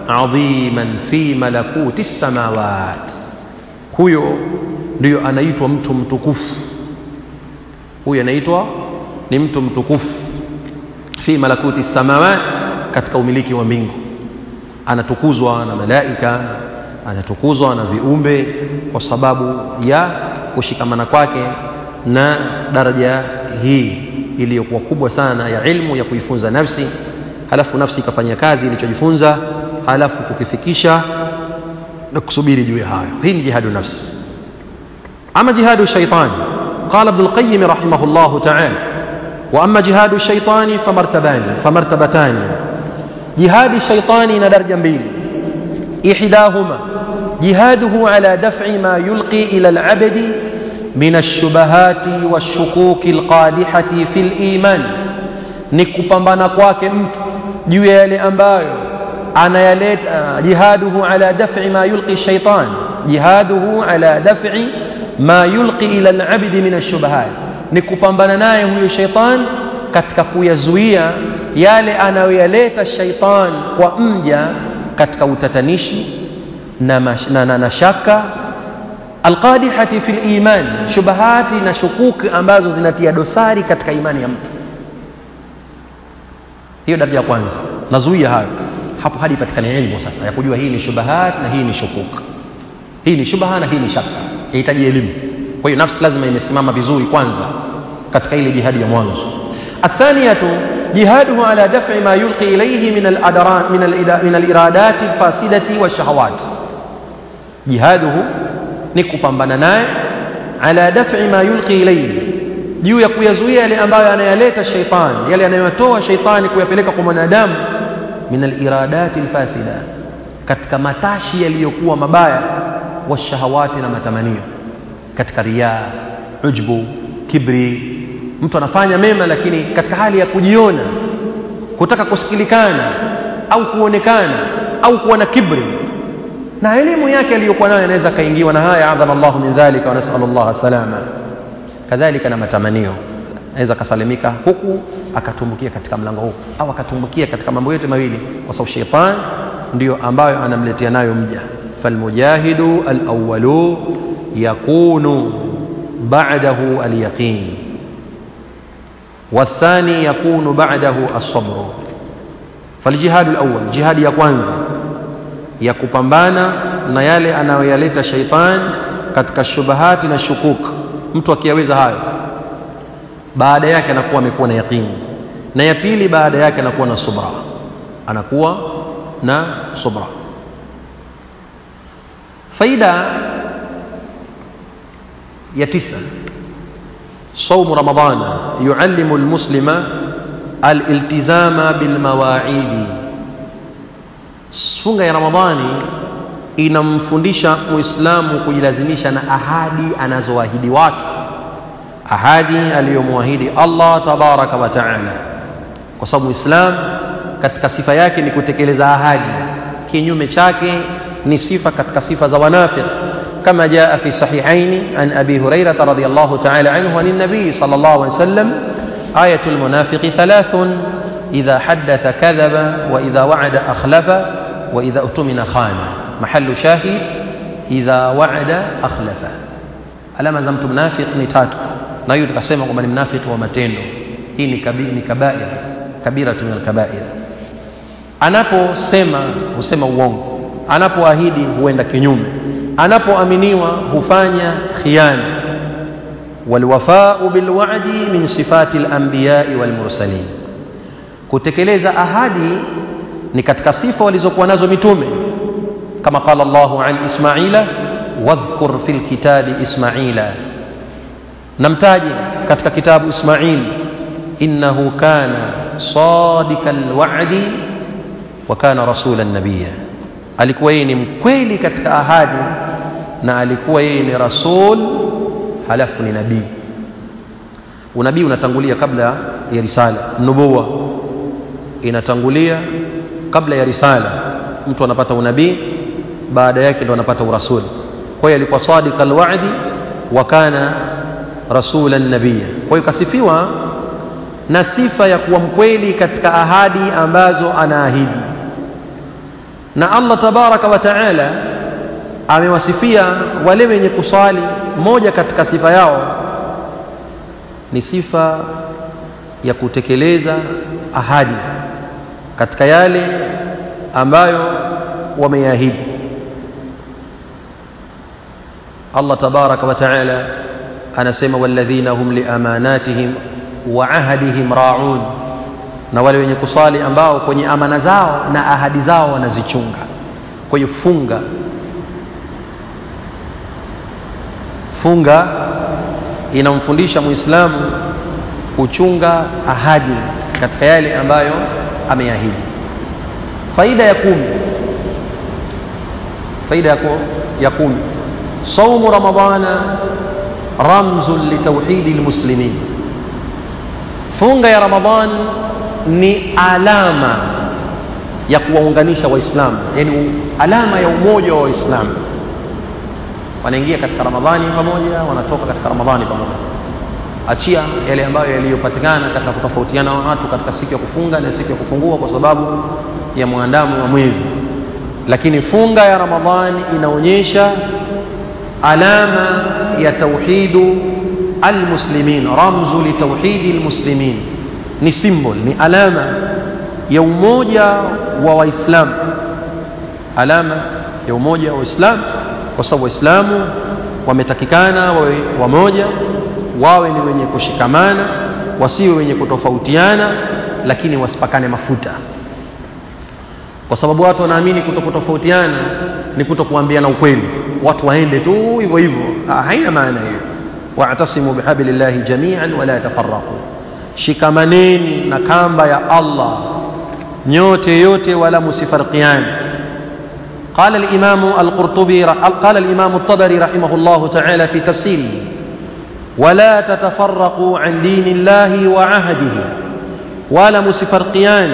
A: 'aziman fi malakuti as-samawat. Huyo ndio anaitwa mtu mtukufu. Huyo anaitwa ni mtu mtukufu fi malakuti as-samawat, katika umiliki wa mbingu. Anatukuzwa na malaika, anatukuzwa na viumbe kwa sababu ya kushikamana kwake na daraja hii iliyokuwa kubwa sana ya ilmu ya kuifunza nafsi, halafu nafsi ikafanya kazi ilichojifunza, halafu kukifikisha na kusubiri juu ya hayo. Hii ni jihadu nafsi. Ama jihadu shaitani, qala Ibn al-Qayyim rahimahullah ta'ala, wa amma jihadu shaitani famartabatani. Jihadi shaitani na daraja mbili. Ihdahuma jihaduhu ala daf'i ma yulqi ila al-'abdi min ash-shubahati wash-shukuki al-qadihati fil iman, ni kupambana kwake mtu juu ya yale ambayo anayaleta. Jihaduhu ala daf'i ma yulqi shaitan, jihaduhu ala daf'i ma yulqi ila al-'abdi min ash-shubahat, ni kupambana naye huyo shaitan katika kuyazuia yale anayoyaleta shaitan kwa mja katika utatanishi na shaka, alqadihati fil iman, shubahati na shukuki ambazo zinatia dosari katika imani ya mtu. Hiyo daraja ya kwanza, nazuia hayo. Hapo hadi patikane elimu sasa ya kujua hii ni shubahat na hii ni shukuk, hii ni shubha na hii ni shaka. Inahitaji elimu. Kwa hiyo nafsi lazima imesimama vizuri kwanza katika ile jihadi ya mwanzo. Athaniyatu jihaduhu ala daf'i ma yulqi ilayhi min al-iradati al-fasidati wash-shahawat. Jihaduhu ni kupambana naye ala daf'i ma yulqi ilayhi, juu ya kuyazuia yale ambayo anayaleta shaytan, yale anayotoa shaytani kuyapeleka kwa mwanadamu, min al-iradati al-fasida, katika matashi yaliyokuwa mabaya, wash-shahawati, na matamanio, katika riya, ujbu, kibri. Mtu anafanya mema lakini katika hali ya kujiona, kutaka kusikilikana au kuonekana au kuwa na kibri, na elimu yake aliyokuwa nayo anaweza kaingiwa na haya. Adhana Allahu min dhalika wa nas'alullah salama. Kadhalika na matamanio, anaweza kasalimika huku akatumbukia katika mlango huu au akatumbukia katika mambo yote mawili, kwa sababu shaytan ndio ambayo anamletea nayo mja. Falmujahidu al-awwalu yakunu ba'dahu al-yaqin, والثاني يكون بعده الصبر. فالجهاد الأول، جهاد ya kwanza ya kupambana na yale anayoyaleta shaitan katika shubahati na shukuk. Mtu akiweza hayo, baada yake anakuwa amekuwa na yaqini. Na ya pili, baada yake anakuwa na subra, anakuwa na subra. Faida ya 9, صوم رمضان يعلم المسلم الالتزام بالمواعيد. Funga ya Ramadhani inamfundisha Muislamu kujilazimisha na ahadi anazoahidi watu, ahadi aliyomwahidi Allah tabaraka wa taala, kwa sababu Muislamu katika sifa yake ni kutekeleza ahadi. Kinyume chake ni sifa katika sifa za wanafiki, كما جاء في صحيحين عن أبي هريرة رضي الله تعالى عنه عن النبي صلى الله عليه وسلم: آية المنافق 3: إذا حدث كذب، وإذا وعد أخلف، وإذا اؤتمن خان. محل شاهد إذا وعد أخلف. alama za mtu mnafiki ni 3, na hiyo tukasema kwamba ni mnafiki wa matendo. Hii ni kabair, kabira min al-kabair. Anaposema husema uongo, anapoahidi huenda kinyume, anapoaminiwa hufanya khiana. Walwafa'u bilwa'di min sifati al-anbiya'i wal mursalin, kutekeleza ahadi ni katika sifa walizokuwa nazo mitume, kama qala Allahu an Ismaila: wadhkur fil kitabi Ismaila, namtaji katika kitabu Ismail, innahu kana sadikal wa'di wa kana rasulan nabiyya, alikuwa yeye ni mkweli katika ahadi na alikuwa yeye ni rasul, halafu ni nabii. Unabii unatangulia kabla ya risala, nubuwa inatangulia kabla ya risala. Mtu anapata unabii, baada yake ndo anapata urasul. Kwa hiyo alikuwa sadiq alwa'di wa kana rasulan nabiyya. Kwa hiyo kasifiwa na sifa ya kuwa mkweli katika ahadi ambazo anaahidi. na Allah tabaraka wa taala amewasifia wale wenye kusali, moja katika sifa yao ni sifa ya kutekeleza ahadi katika yale ambayo wameahidi. Allah tabaraka wa taala anasema walladhina hum liamanatihim wa ahadihim ra'un, na wale wenye kusali ambao kwenye amana zao na ahadi zao wanazichunga. Kwa hiyo funga inamfundisha Muislamu kuchunga ahadi katika yale ambayo ameahidi. Faida ya 10 saumu ramadhana ramzun litauhidi almuslimin. Funga ya Ramadhan ni alama ya kuwaunganisha Waislamu, yani alama ya umoja wa Waislamu. Wanaingia katika Ramadhani pamoja, wanatoka katika Ramadhani pamoja. Achia yale ambayo yaliyopatikana katika kutofautiana watu katika siku ya kufunga na siku ya kufungua kwa sababu ya muandamo wa mwezi, lakini funga ya Ramadhani inaonyesha alama ya tauhidu almuslimin, ramzu li tauhidi almuslimin, ni symbol, ni alama ya umoja wa Waislamu, alama ya umoja wa Waislamu, kwa sababu Waislamu wametakikana wawe wamoja, wawe ni wenye kushikamana, wasiwe wenye kutofautiana, lakini wasipakane mafuta, kwa sababu watu wanaamini kutofautiana ni kutokuambiana ukweli, watu waende tu hivyo hivyo. Haina maana hiyo. wa'tasimu bihablillahi jami'an wa la tafarraqu, shikamaneni na kamba ya Allah nyote yote wala musifarqiani. قال الإمام القرطبي قال الإمام الطبري رحمه الله تعالى في تفسيره ولا تتفرقوا عن دين الله وعهده ولا مسفرقيان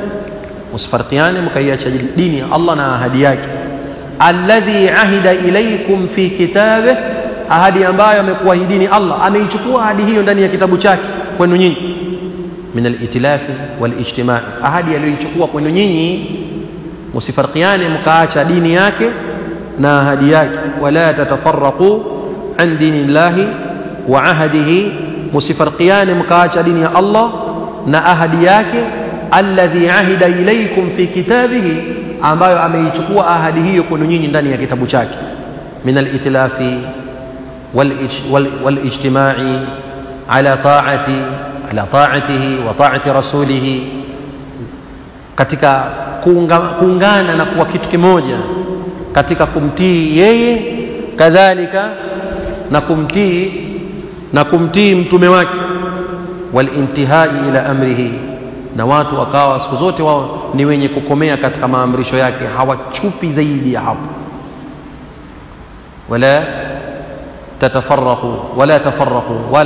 A: مكياش دين الله نعهدياك الذي عهد إليكم في كتابه, ahadi ambayo amekuahidini Allah, ameichukua ahadi hiyo ndani ya kitabu chake kwenu nyinyi, min al-itilaf wal-ijtima', ahadi aliyoichukua kwenu nyinyi musifarqiane, mkaacha dini yake na ahadi yake. Wala tatafarraqu an dinillahi wa ahadihi, musifarqiane mkaacha dini ya Allah na ahadi yake. Alladhi ahida ilaykum fi kitabihi, ambayo ameichukua ahadi hiyo kwenu nyinyi ndani ya kitabu chake, min al-itlafi wal-ijtima'i ala ta'atihi wa ta'ati rasulihi, katika kuungana na kuwa kitu kimoja katika kumtii yeye, kadhalika na kumtii mtume wake, walintihai ila amrihi, na watu wakawa siku zote wao ni wenye kukomea katika maamrisho yake, hawachupi zaidi ya hapo. wala tafarraqu wala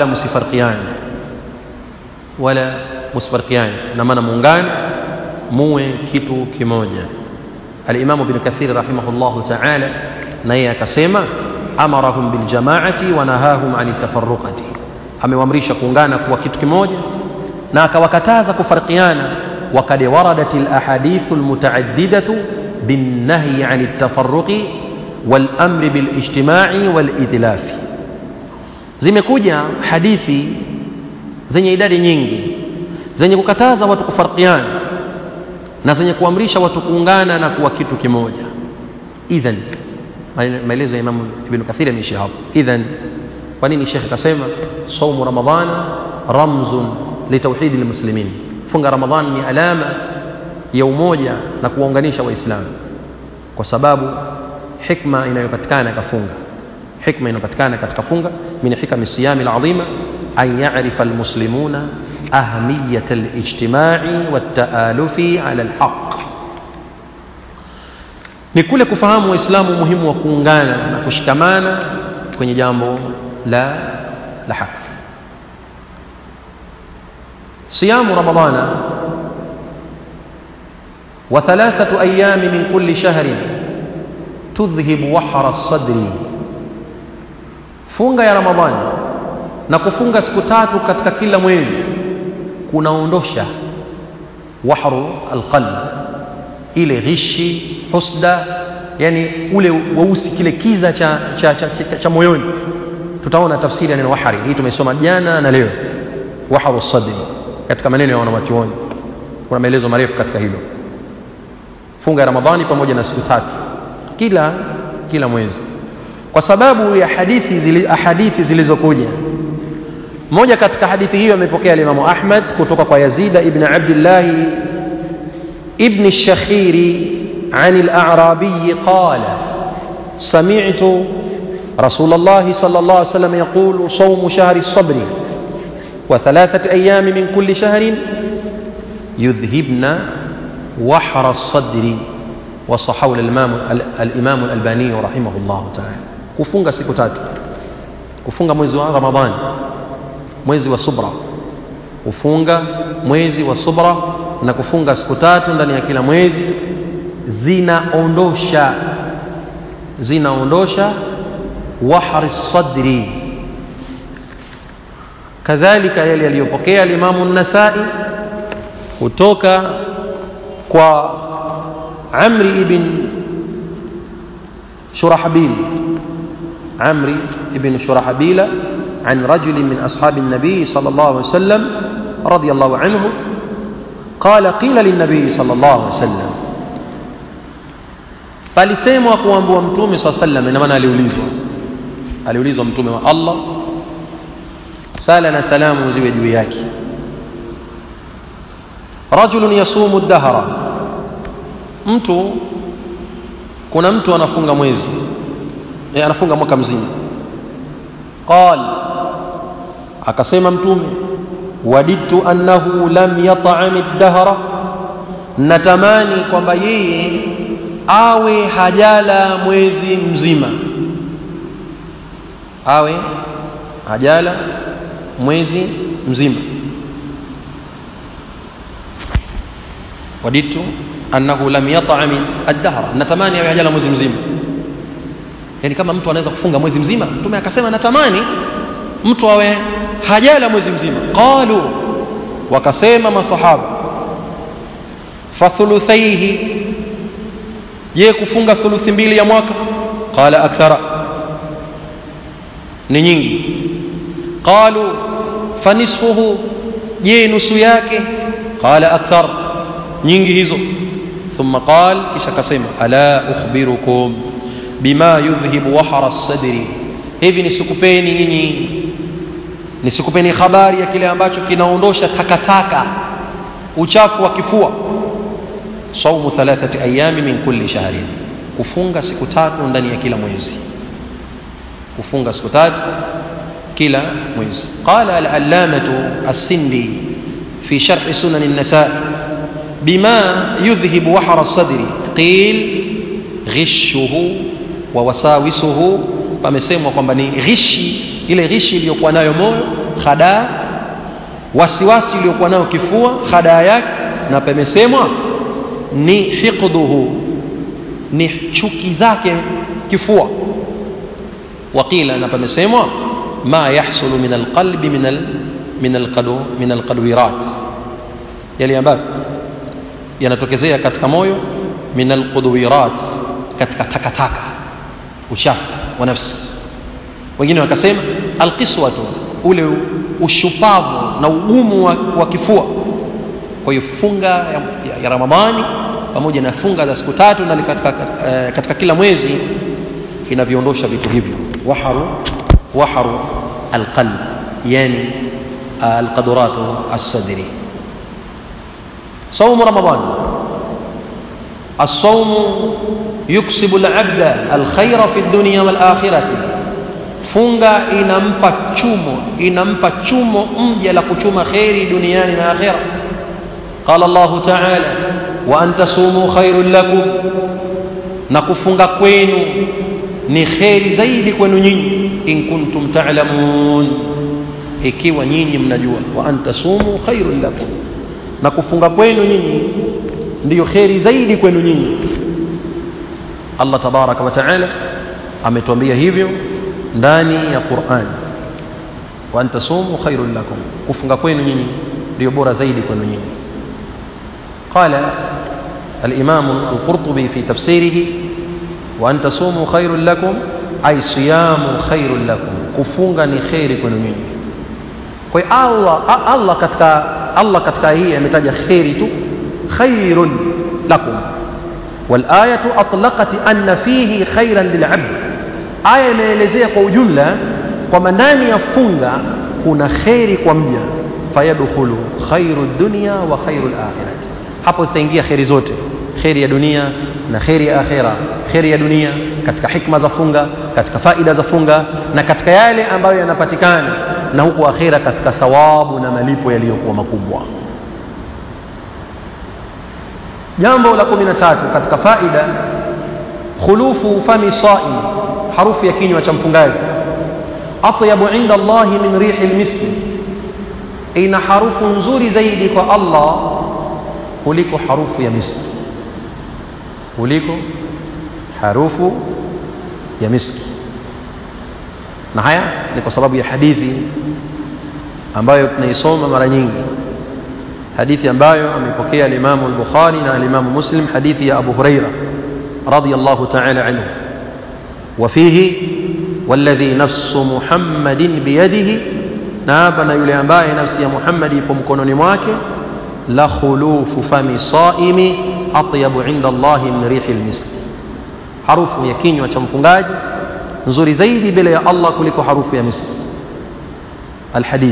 A: musifarqiyan, na maana muungane muwe kitu kimoja. Al-Imam Ibn Kathir rahimahullahu ta'ala naye akasema amarahum bil jama'ati wa nahahum 'an at-tafarruqati, amewaamrisha kuungana kuwa kitu kimoja na akawakataza kufarqiana. Waqad waradatil ahadithu al-muta'addidatu bin nahyi 'an at-tafarruqi wal amri bil ijtima'i wal idlafi, zimekuja hadithi zenye idadi nyingi zenye kukataza watu kufarqiana na zenye kuamrisha watu kuungana na kuwa kitu kimoja. Idhan, maelezo ya Imam Ibn Kathir ni hapo. Idhan, kwa nini Sheikh akasema saumu Ramadhana ramzun li tauhidi almuslimin? Funga Ramadhani ni alama ya umoja na kuwaunganisha Waislamu, kwa sababu hikma inayopatikana katika funga min hikam as-siyam al-azima an ya'rifa al-muslimuna ahmiyat al-ijtima'i wat-ta'alufi 'ala al-haqq, ni kule kufahamu Waislamu muhimu wa kuungana na kushikamana kwenye jambo la haki. Siyamu Ramadhana wa 3 ayyam min kulli shahrin tudhhibu wahra as-sadri, funga ya Ramadhani na kufunga siku 3 katika kila mwezi kunaondosha wahru alqalb, ile ghishi, husda, yani ule weusi, kile kiza cha moyoni. Tutaona tafsiri ya neno wahari hii tumesoma jana na leo, waharu sadri, katika maneno ya wanawachuoni kuna maelezo marefu katika hilo. Funga Ramadhani pamoja na siku 3 kila mwezi, kwa sababu ya hadithi zilizokuja. Moja katika hadithi hiyo amepokea Imam Ahmad kutoka kwa Yazid ibn Abdullah ibn al-Shakhiri عن الأعرابي قال: سمعت رسول الله صلى الله عليه وسلم يقول: صوم شهر الصبر و3 أيام من كل شهر يذهبن وحر الصدر. وصححه الإمام الألباني رحمه الله تعالى. kufunga siku 3, kufunga mwezi wa Ramadhani, mwezi wa subra, kufunga mwezi wa subra na kufunga siku 3 ndani ya kila mwezi zinaondosha wahri sadri. kadhalika yale aliyopokea Imam an-Nasa'i kutoka kwa Amri ibn Shurahbil عن رجل من أصحاب النبي صلى الله عليه وسلم رضي الله عنه قال: قيل للنبي صلى الله عليه وسلم. Palisemwa kuambiwa Mtume صلى الله عليه وسلم, ina maana aliulizwa Mtume wa Allah, sala na salamu ziwe juu yake. Rajulun yasumu ad-dahra, kuna mtu anafunga mwezi, anafunga mwaka mzima. Qal, akasema Mtume: wadidtu annahu lam yat'am ad-dahra, natamani kwamba yeye awe hajala mwezi mzima, awe hajala mwezi mzima. wadidtu annahu lam yat'am ad-dahra, natamani awe hajala mwezi mzima. Yani kama mtu anaweza kufunga mwezi mzima, Mtume akasema natamani mtu awe hajala mwezi mzima. Qalu, wakasema masahaba: fathuluthaihi, je kufunga thuluthi 2 ya mwaka? Qala akthara, ni nyingi. Qalu fanisfuhu, je nusu yake? Qala akthar, nyingi hizo. Thumma qala, kisha kasema: ala ukhbirukum bima yudhhibu wahra as-sadri, hivi nisikupeni habari ya kile ambacho kinaondosha takataka, uchafu wa kifua. Saumu 3 ayami min kulli shahrin, kufunga siku 3 ndani ya kila mwezi, kufunga siku 3 kila mwezi. Qala al-allamatu as-Sindi fi sharh sunan an-Nasa'i bima yudhhibu wahra as-sadri qil ghishuhu wa wasawisuhu, pamesemwa kwamba ni ghishi, ile ghishi iliyokuwa nayo moyo, khadaa, wasiwasi iliyokuwa nayo kifua, khadaa yake, na pamesemwa ni hiqduhu, ni chuki zake kifua. Waqila, na pamesemwa ma yahsulu min alqalbi min alqadwirat, yale ambayo yanatokezea katika moyo, min alqadwirat, katika takataka, uchafu wa nafsi. Wengine wakasema alqiswatu, ule ushupavu na ugumu wa kifua. Kwa hiyo funga ya Ramadhani pamoja na funga za siku 3 na katika kila mwezi inaviondosha vitu hivyo. Waharu alqalb, yani alqaduratu as-sadri. صوم رمضان، الصوم يكسب العبد الخير في الدنيا والآخرة. funga inampa chumo mja la kuchuma khairi duniani na akhira. Qala Allah ta'ala: wa antasumu khairul lakum, na kufunga kwenu ni khairi zaidi kwenu nyinyi, in kuntum ta'lamun, ikiwa nyinyi mnajua. Wa antasumu khairul lakum, na kufunga kwenu nyinyi ndio khairi zaidi kwenu nyinyi. Allah tabaraka wa taala ametuambia hivyo ndani ya Qur'an, wa antasumu khairul lakum, kufunga kwenu nyinyi ndio bora zaidi kwenu nyinyi. Qala الإمام القرطبي في تفسيره وأن تصوموا خير لكم أي صيام خير لكم kufunga ni khairi kwenu nyinyi. Kwa Allah katika hii ametaja khairi tu, khairun lakum. Wal ayatu atlaqat anna fihi khairan lil 'abd. Aya imeelezea kwa ujumla kwamba ndani ya funga kuna khairi kwa mja, fayadkhulu khairu dunya wa khairu al-akhirah. Hapo zitaingia khairi zote, khairi ya dunia na khairi ya akhira. Khairi ya dunia katika hikma za funga, katika faida za funga, na katika yale ambayo yanapatikana, na huko akhira katika thawabu na malipo yaliyokuwa makubwa. Jambo la 13 katika faida, khulufu fami saim, harufu ya kinywa cha mfungaji. Atyabu inda Allah min rihi al-misk, ina harufu nzuri zaidi kwa Allah kuliko harufu ya miski, kuliko harufu ya miski. Na haya ni kwa sababu ya hadithi ambayo tunaisoma mara nyingi, hadithi ambayo amepokea al-Imam al-Bukhari na al-Imam Muslim, hadithi ya Abu Huraira radiyallahu ta'ala anhu, wafihi walladhi nafsu Muhammadin biyadihi, na hapa na yule ambaye nafsi ya Muhammad ipo mkononi mwake, la khulufu fami saimi atyabu inda Allah min rihi al-misk, harufu ya kinywa cha mfungaji nzuri zaidi mbele ya Allah kuliko harufu ya miski. Alhadith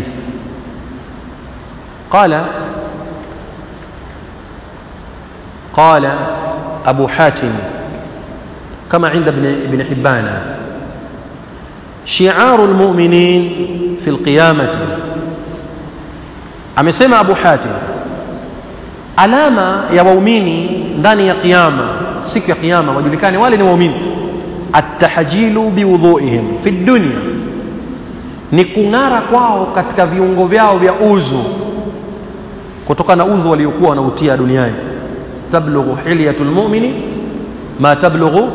A: قال أبو حاتم كما عند ابن حبان شعار المؤمنين في القيامة. amesema Abu Hatim, alama ya waumini ndani ya kiyama, siku ya kiyama wajulikane wale ni waumini, at-tahjilu biwudhuihim fi dunya, ni kung'ara kwao katika viungo vyao vya udhu kutokana na udhu waliokuwa wanautia duniani. Tablughu hilyatul mu'mini ma tablughu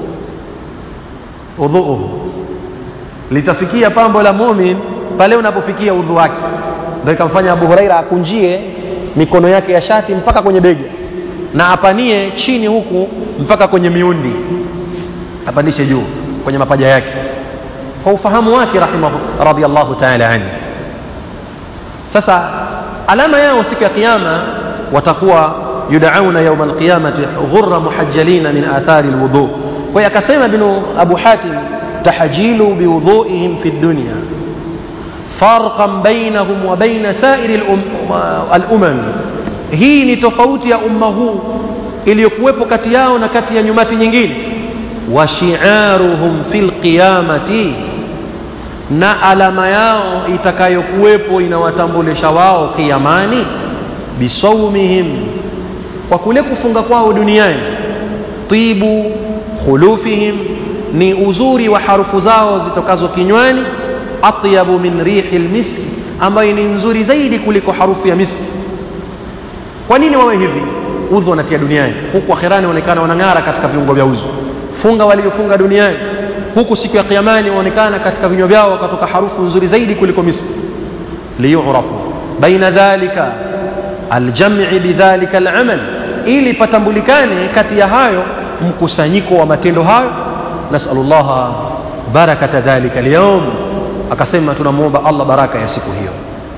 A: udhuuhu, litafikia pambo la mu'min pale unapofikia udhu wake. Ndio ikamfanya Abu Huraira akunjie mikono yake ya shati mpaka kwenye bega na apanie chini huku mpaka kwenye miundi, apandishe juu kwenye mapaja yake kwa ufahamu wake rahimahu radiyallahu ta'ala anhu. Sasa alama yao siku ya kiyama watakuwa yudauna yawm alqiyamati ghurra muhajjalina min athari alwudu. Kwa hiyo akasema ibn Abu Hatim, tahjilu biwudhuihim fi dunya farqan bainahum wa bain sa'iri al-umam. Hii ni tofauti ya umma huu iliyokuwepo kati yao na kati ya nyumati nyingine. Wa shi'aruhum fil qiyamati, na alama yao itakayokuwepo inawatambulisha wao kiyamani, bisawmihim, kwa kule kufunga kwao duniani, tibu khulufihim, ni uzuri wa harufu zao zitokazo kinywani, atyabu min rihil misk, ambayo ni nzuri zaidi kuliko harufu ya miski. Kwa nini wawe hivi? Udhu wanatia duniani, huku akhirani waonekana wanang'ara katika viungo vya udhu. Funga waliofunga duniani, huku siku ya kiyamani waonekana katika vinywa vyao wakatoka harufu nzuri zaidi kuliko miski. Liyu'rafu baina dhalika aljam'i bidhalika al'amal, ili patambulikane kati ya hayo mkusanyiko wa matendo hayo. Nasallallahu barakata dhalika al-yawm, akasema tunamuomba Allah baraka ya siku hiyo.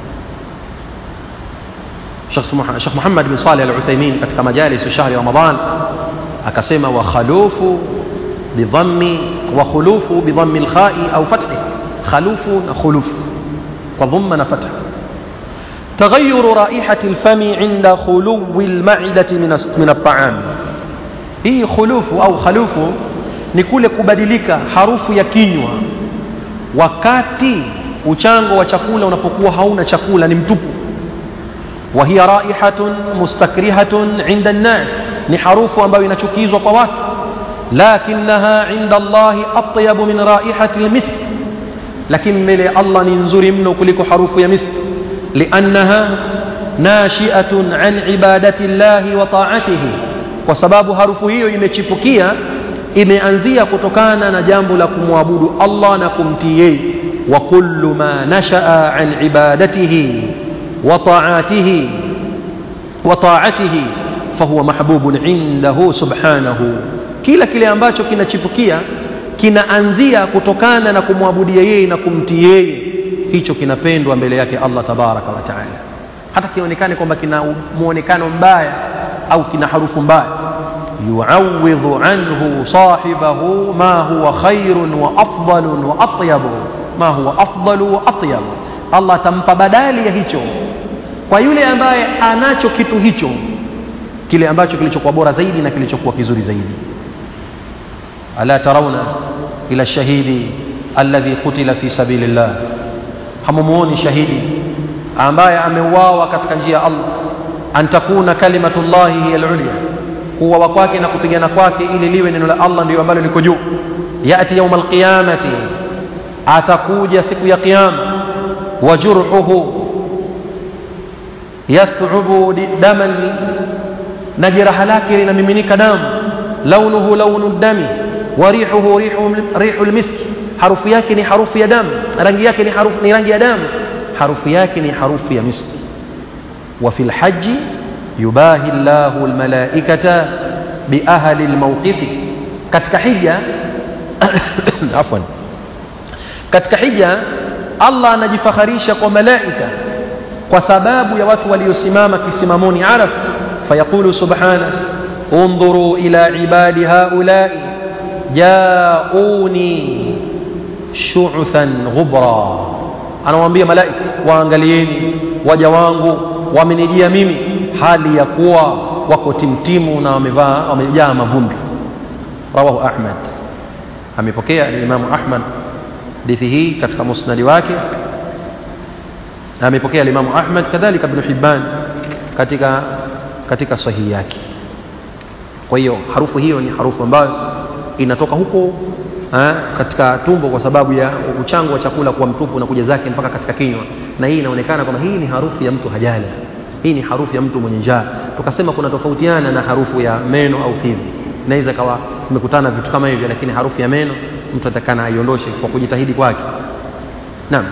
A: Sheikh Muhammad bin Salih al-Uthaymeen katika majalis shahri Ramadhan akasema wa khulufu bidhammi wa khulufu bidhammi al-kha'i au fathi, khalufu na khuluf kwa dhamma na fatha. تغير رائحة الفم عند خلو المعدة من الطعام. hii khulufu au khalufu ni kule kubadilika harufu ya kinywa wakati uchango wa chakula unapokuwa hauna chakula, ni mtupu. wa hiya raihatun mustakrihatun inda an-nas, ni harufu ambayo inachukizwa kwa watu. Lakinnaha inda Allah atyabu min raihati al-misk, lakini mbele Allah ni nzuri mno kuliko harufu ya misk. liannaha nashi'atun an ibadati Allah wa ta'atihi, kwa sababu harufu hiyo imechipukia, imeanzia kutokana na jambo la kumwabudu Allah na kumtii yeye. wa kullu ma nasha'a an ibadatihi wa ta'atihi fahuwa mahbubun indahu subhanahu. Kile ambacho kinachipukia kinaanzia kutokana na kumwabudia yeye na kumtii yeye, hicho kinapendwa mbele yake Allah tabaraka wa taala, hata kionekane kwamba kina muonekano mbaya au kina harufu mbaya. yuawidhu anhu sahibahu ma huwa khairun wa afdalun wa atyabu, ma huwa afdalu wa atyabu. Allah tampa badali ya hicho kwa yule ambaye anacho kitu hicho, kile ambacho kilichokuwa bora zaidi na kilichokuwa kizuri zaidi. ala tarawna ila shahidi alladhi qutila fi sabilillah, hamumuoni shahidi ambaye ameuawa katika njia ya Allah, an takuna kalimatullahi hiya al-ulya, kuwa kwake na kupigana kwake ili liwe neno la Allah ndio ambalo liko juu. yati yawm al-qiyamati, atakuja siku ya kiyama, wajurhuhu yas'ubu daman, na jeraha lake linamiminika damu. launuhu launu dami wa rihuhu rihul miski, harufu yake ni harufu ya damu, rangi yake ni rangi ya damu, harufu yake ni harufu ya miski. wa fil haji yubahi Allahu almalaikata bi ahli almawqif, katika hija afwan, katika hija Allah anajifakharisha kwa malaika kwa sababu ya watu waliosimama kisimamoni Arafa. fayaqulu subhana undhuru ila ibadi haulai jauni shu'than ghubra, anawaambia malaika, waangalieni waja wangu wamenijia mimi hali ya kuwa wako timtimu na wamejaa mavumbi. rawahu Ahmad, amepokea Imam Ahmad hadithi hii katika musnadi wake, na amepokea Imam Ahmad kadhalika Ibn Hibban katika sahihi yake. Kwa hiyo harufu hiyo ni harufu ambayo inatoka huko katika tumbo kwa sababu ya uchango wa chakula kuwa mtupu na kuja zake mpaka katika kinywa, na hii inaonekana kwamba hii ni harufu ya mtu hajala, hii ni harufu ya mtu mwenye njaa. Tukasema kuna tofautiana na harufu ya meno au fizi, inaweza kawa tumekutana vitu kama hivyo, lakini harufu ya meno mtu atakana aiondoshe kwa kujitahidi kwake. Naam.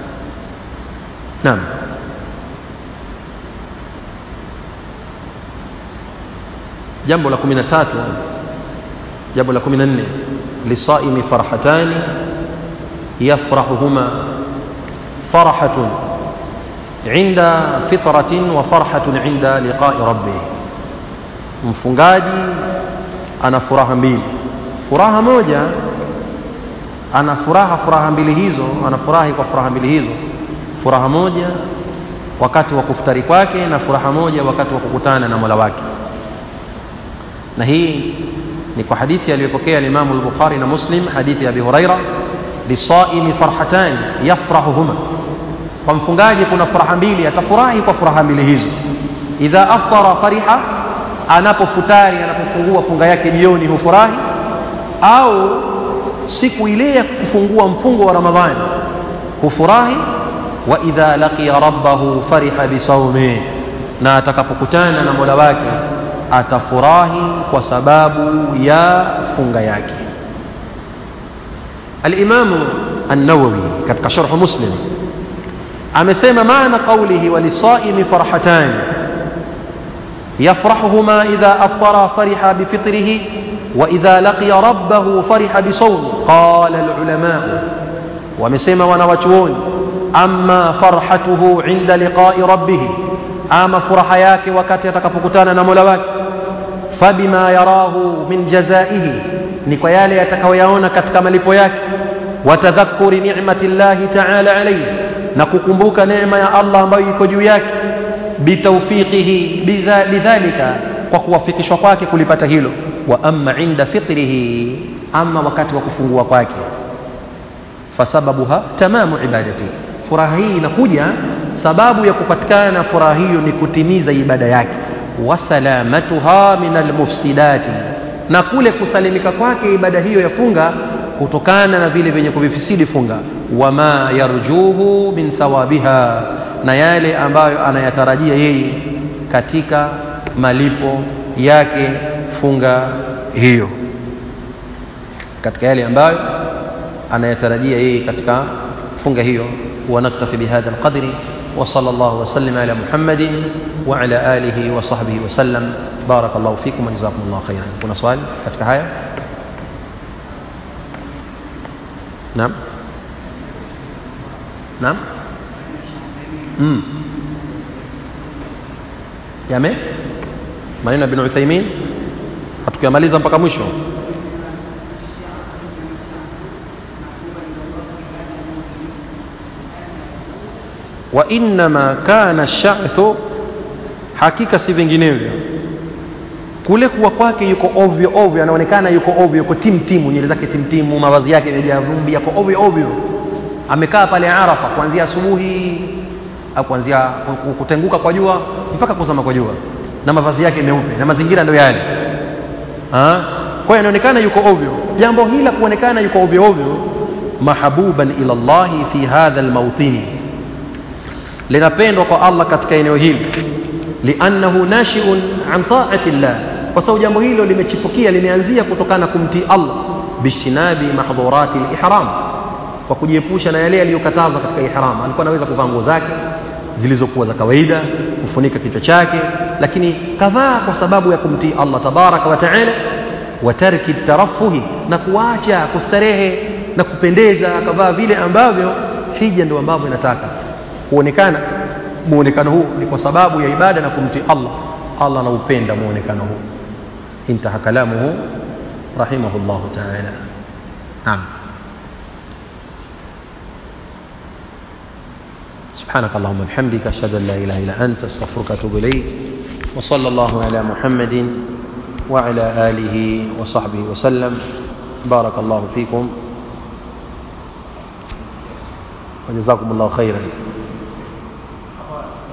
A: jambo la 13, jambo la 14, lisaimi farhatani yafrahuhuma, farhatun inda fitratin wa farhatun inda liqa'i rabbih. mfungaji ana furaha mbili, furaha moja ana furaha mbili hizo, anafurahi kwa furaha mbili hizo. Furaha moja wakati wa kufutari kwake na furaha moja wakati wa kukutana na Mola wake. na hii ni kwa hadithi aliyopokea Imam al-Bukhari na Muslim, hadithi ya Abi Huraira, lisaimi farhatan yafrahuhuma, kwa mfungaji kuna furaha mbili, atafurahi kwa furaha mbili hizo. idha aftara fariha, anapofutari, anapofungua funga yake jioni hufurahi, au siku ile ya kufungua mfungo wa Ramadhani hufurahi. wa idha laqiya rabbahu fariha bisawmi, na atakapokutana na Mola wake atafurahi kwa sababu ya funga yake. Al-Imam An-Nawawi katika Sharh Muslim amesema maana qawlihi walisaimi farhatan yafrahuhuma idha aftara fariha bifitrihi wa idha laqiya rabbahu fariha bisawmi. qala al-ulama, wamesema wanawachuoni, amma farhatuhu inda liqa'i rabbih, ama furaha yake wakati atakapokutana na Mola wake, fabima yarahu min jazaihi, ni kwa yale atakayoyaona katika malipo yake, watadhakkuri ni'mati llahi ta'ala alayhi, na kukumbuka neema ya Allah ambayo iko juu yake, bitawfiqihi lidhalika, kwa kuwafikishwa kwake kulipata hilo. wa amma inda fitrihi, amma wakati wa kufungua kwake, fasababuha tamamu ibadati, furaha hii inakuja, sababu ya kupatikana furaha hiyo ni kutimiza ibada yake. wasalamatuha min almufsidati, na kule kusalimika kwake ibada hiyo ya funga kutokana na vile vyenye kuvifisidi funga. wama yarjuhu min thawabiha, na yale ambayo anayatarajia yeye katika malipo yake funga hiyo, katika yale ambayo anayatarajia yeye katika funga hiyo. ونكتفي بهذا القدر وصلى الله وسلم على محمد وعلى آله وصحبه وسلم. بارك الله فيكم وجزاكم الله خيرا. كنا سؤال katika haya؟ نعم نعم yame maneno ya Ibn Uthaymeen hatukuyamaliza mpaka mwisho. Wa inma kana ash-sha'thu, hakika si vinginevyo kule kuwa kwake yuko ovyo ovyo, anaonekana yuko ovyo, yuko timtimu, nywele zake timtimu, mavazi yake yamejaa vumbi, yako ovyo ovyo, amekaa pale Arafa kuanzia asubuhi au kuanzia kutenguka kwa jua mpaka kuzama kwa jua, na mavazi yake meupe na mazingira ndio yale. Kwa hiyo anaonekana yuko ovyo. Jambo hili la kuonekana yuko ovyo ovyo, mahabuban ila Allah fi hadha almawtin, linapendwa kwa Allah katika eneo hili, li'annahu nashi'un an ta'ati Allah, kwa sababu jambo hilo limechipukia, limeanzia kutokana kumtii Allah, bishinabi mahdhurati al-ihram, kwa kujiepusha na yale yaliyokatazwa katika ihram. Alikuwa anaweza kuvaa nguo zake zilizokuwa za kawaida, kufunika kichwa chake, lakini kavaa kwa sababu ya kumtii Allah tabaraka wa taala, wa tarki tarafuhi, na kuacha kustarehe na kupendeza, akavaa vile ambavyo hija ndio ambavyo inataka kuonekana. Muonekano huu ni kwa sababu ya ibada na kumtii Allah. Allah anaupenda muonekano huu. Intaha kalamuhu rahimahullahu ta'ala. Naam. سبحانك اللهم وبحمدك اشهد ان لا اله الا انت استغفرك واتوب اليك. وصلى الله على محمد وعلى اله وصحبه وسلم. بارك الله فيكم وجزاكم الله خيرا.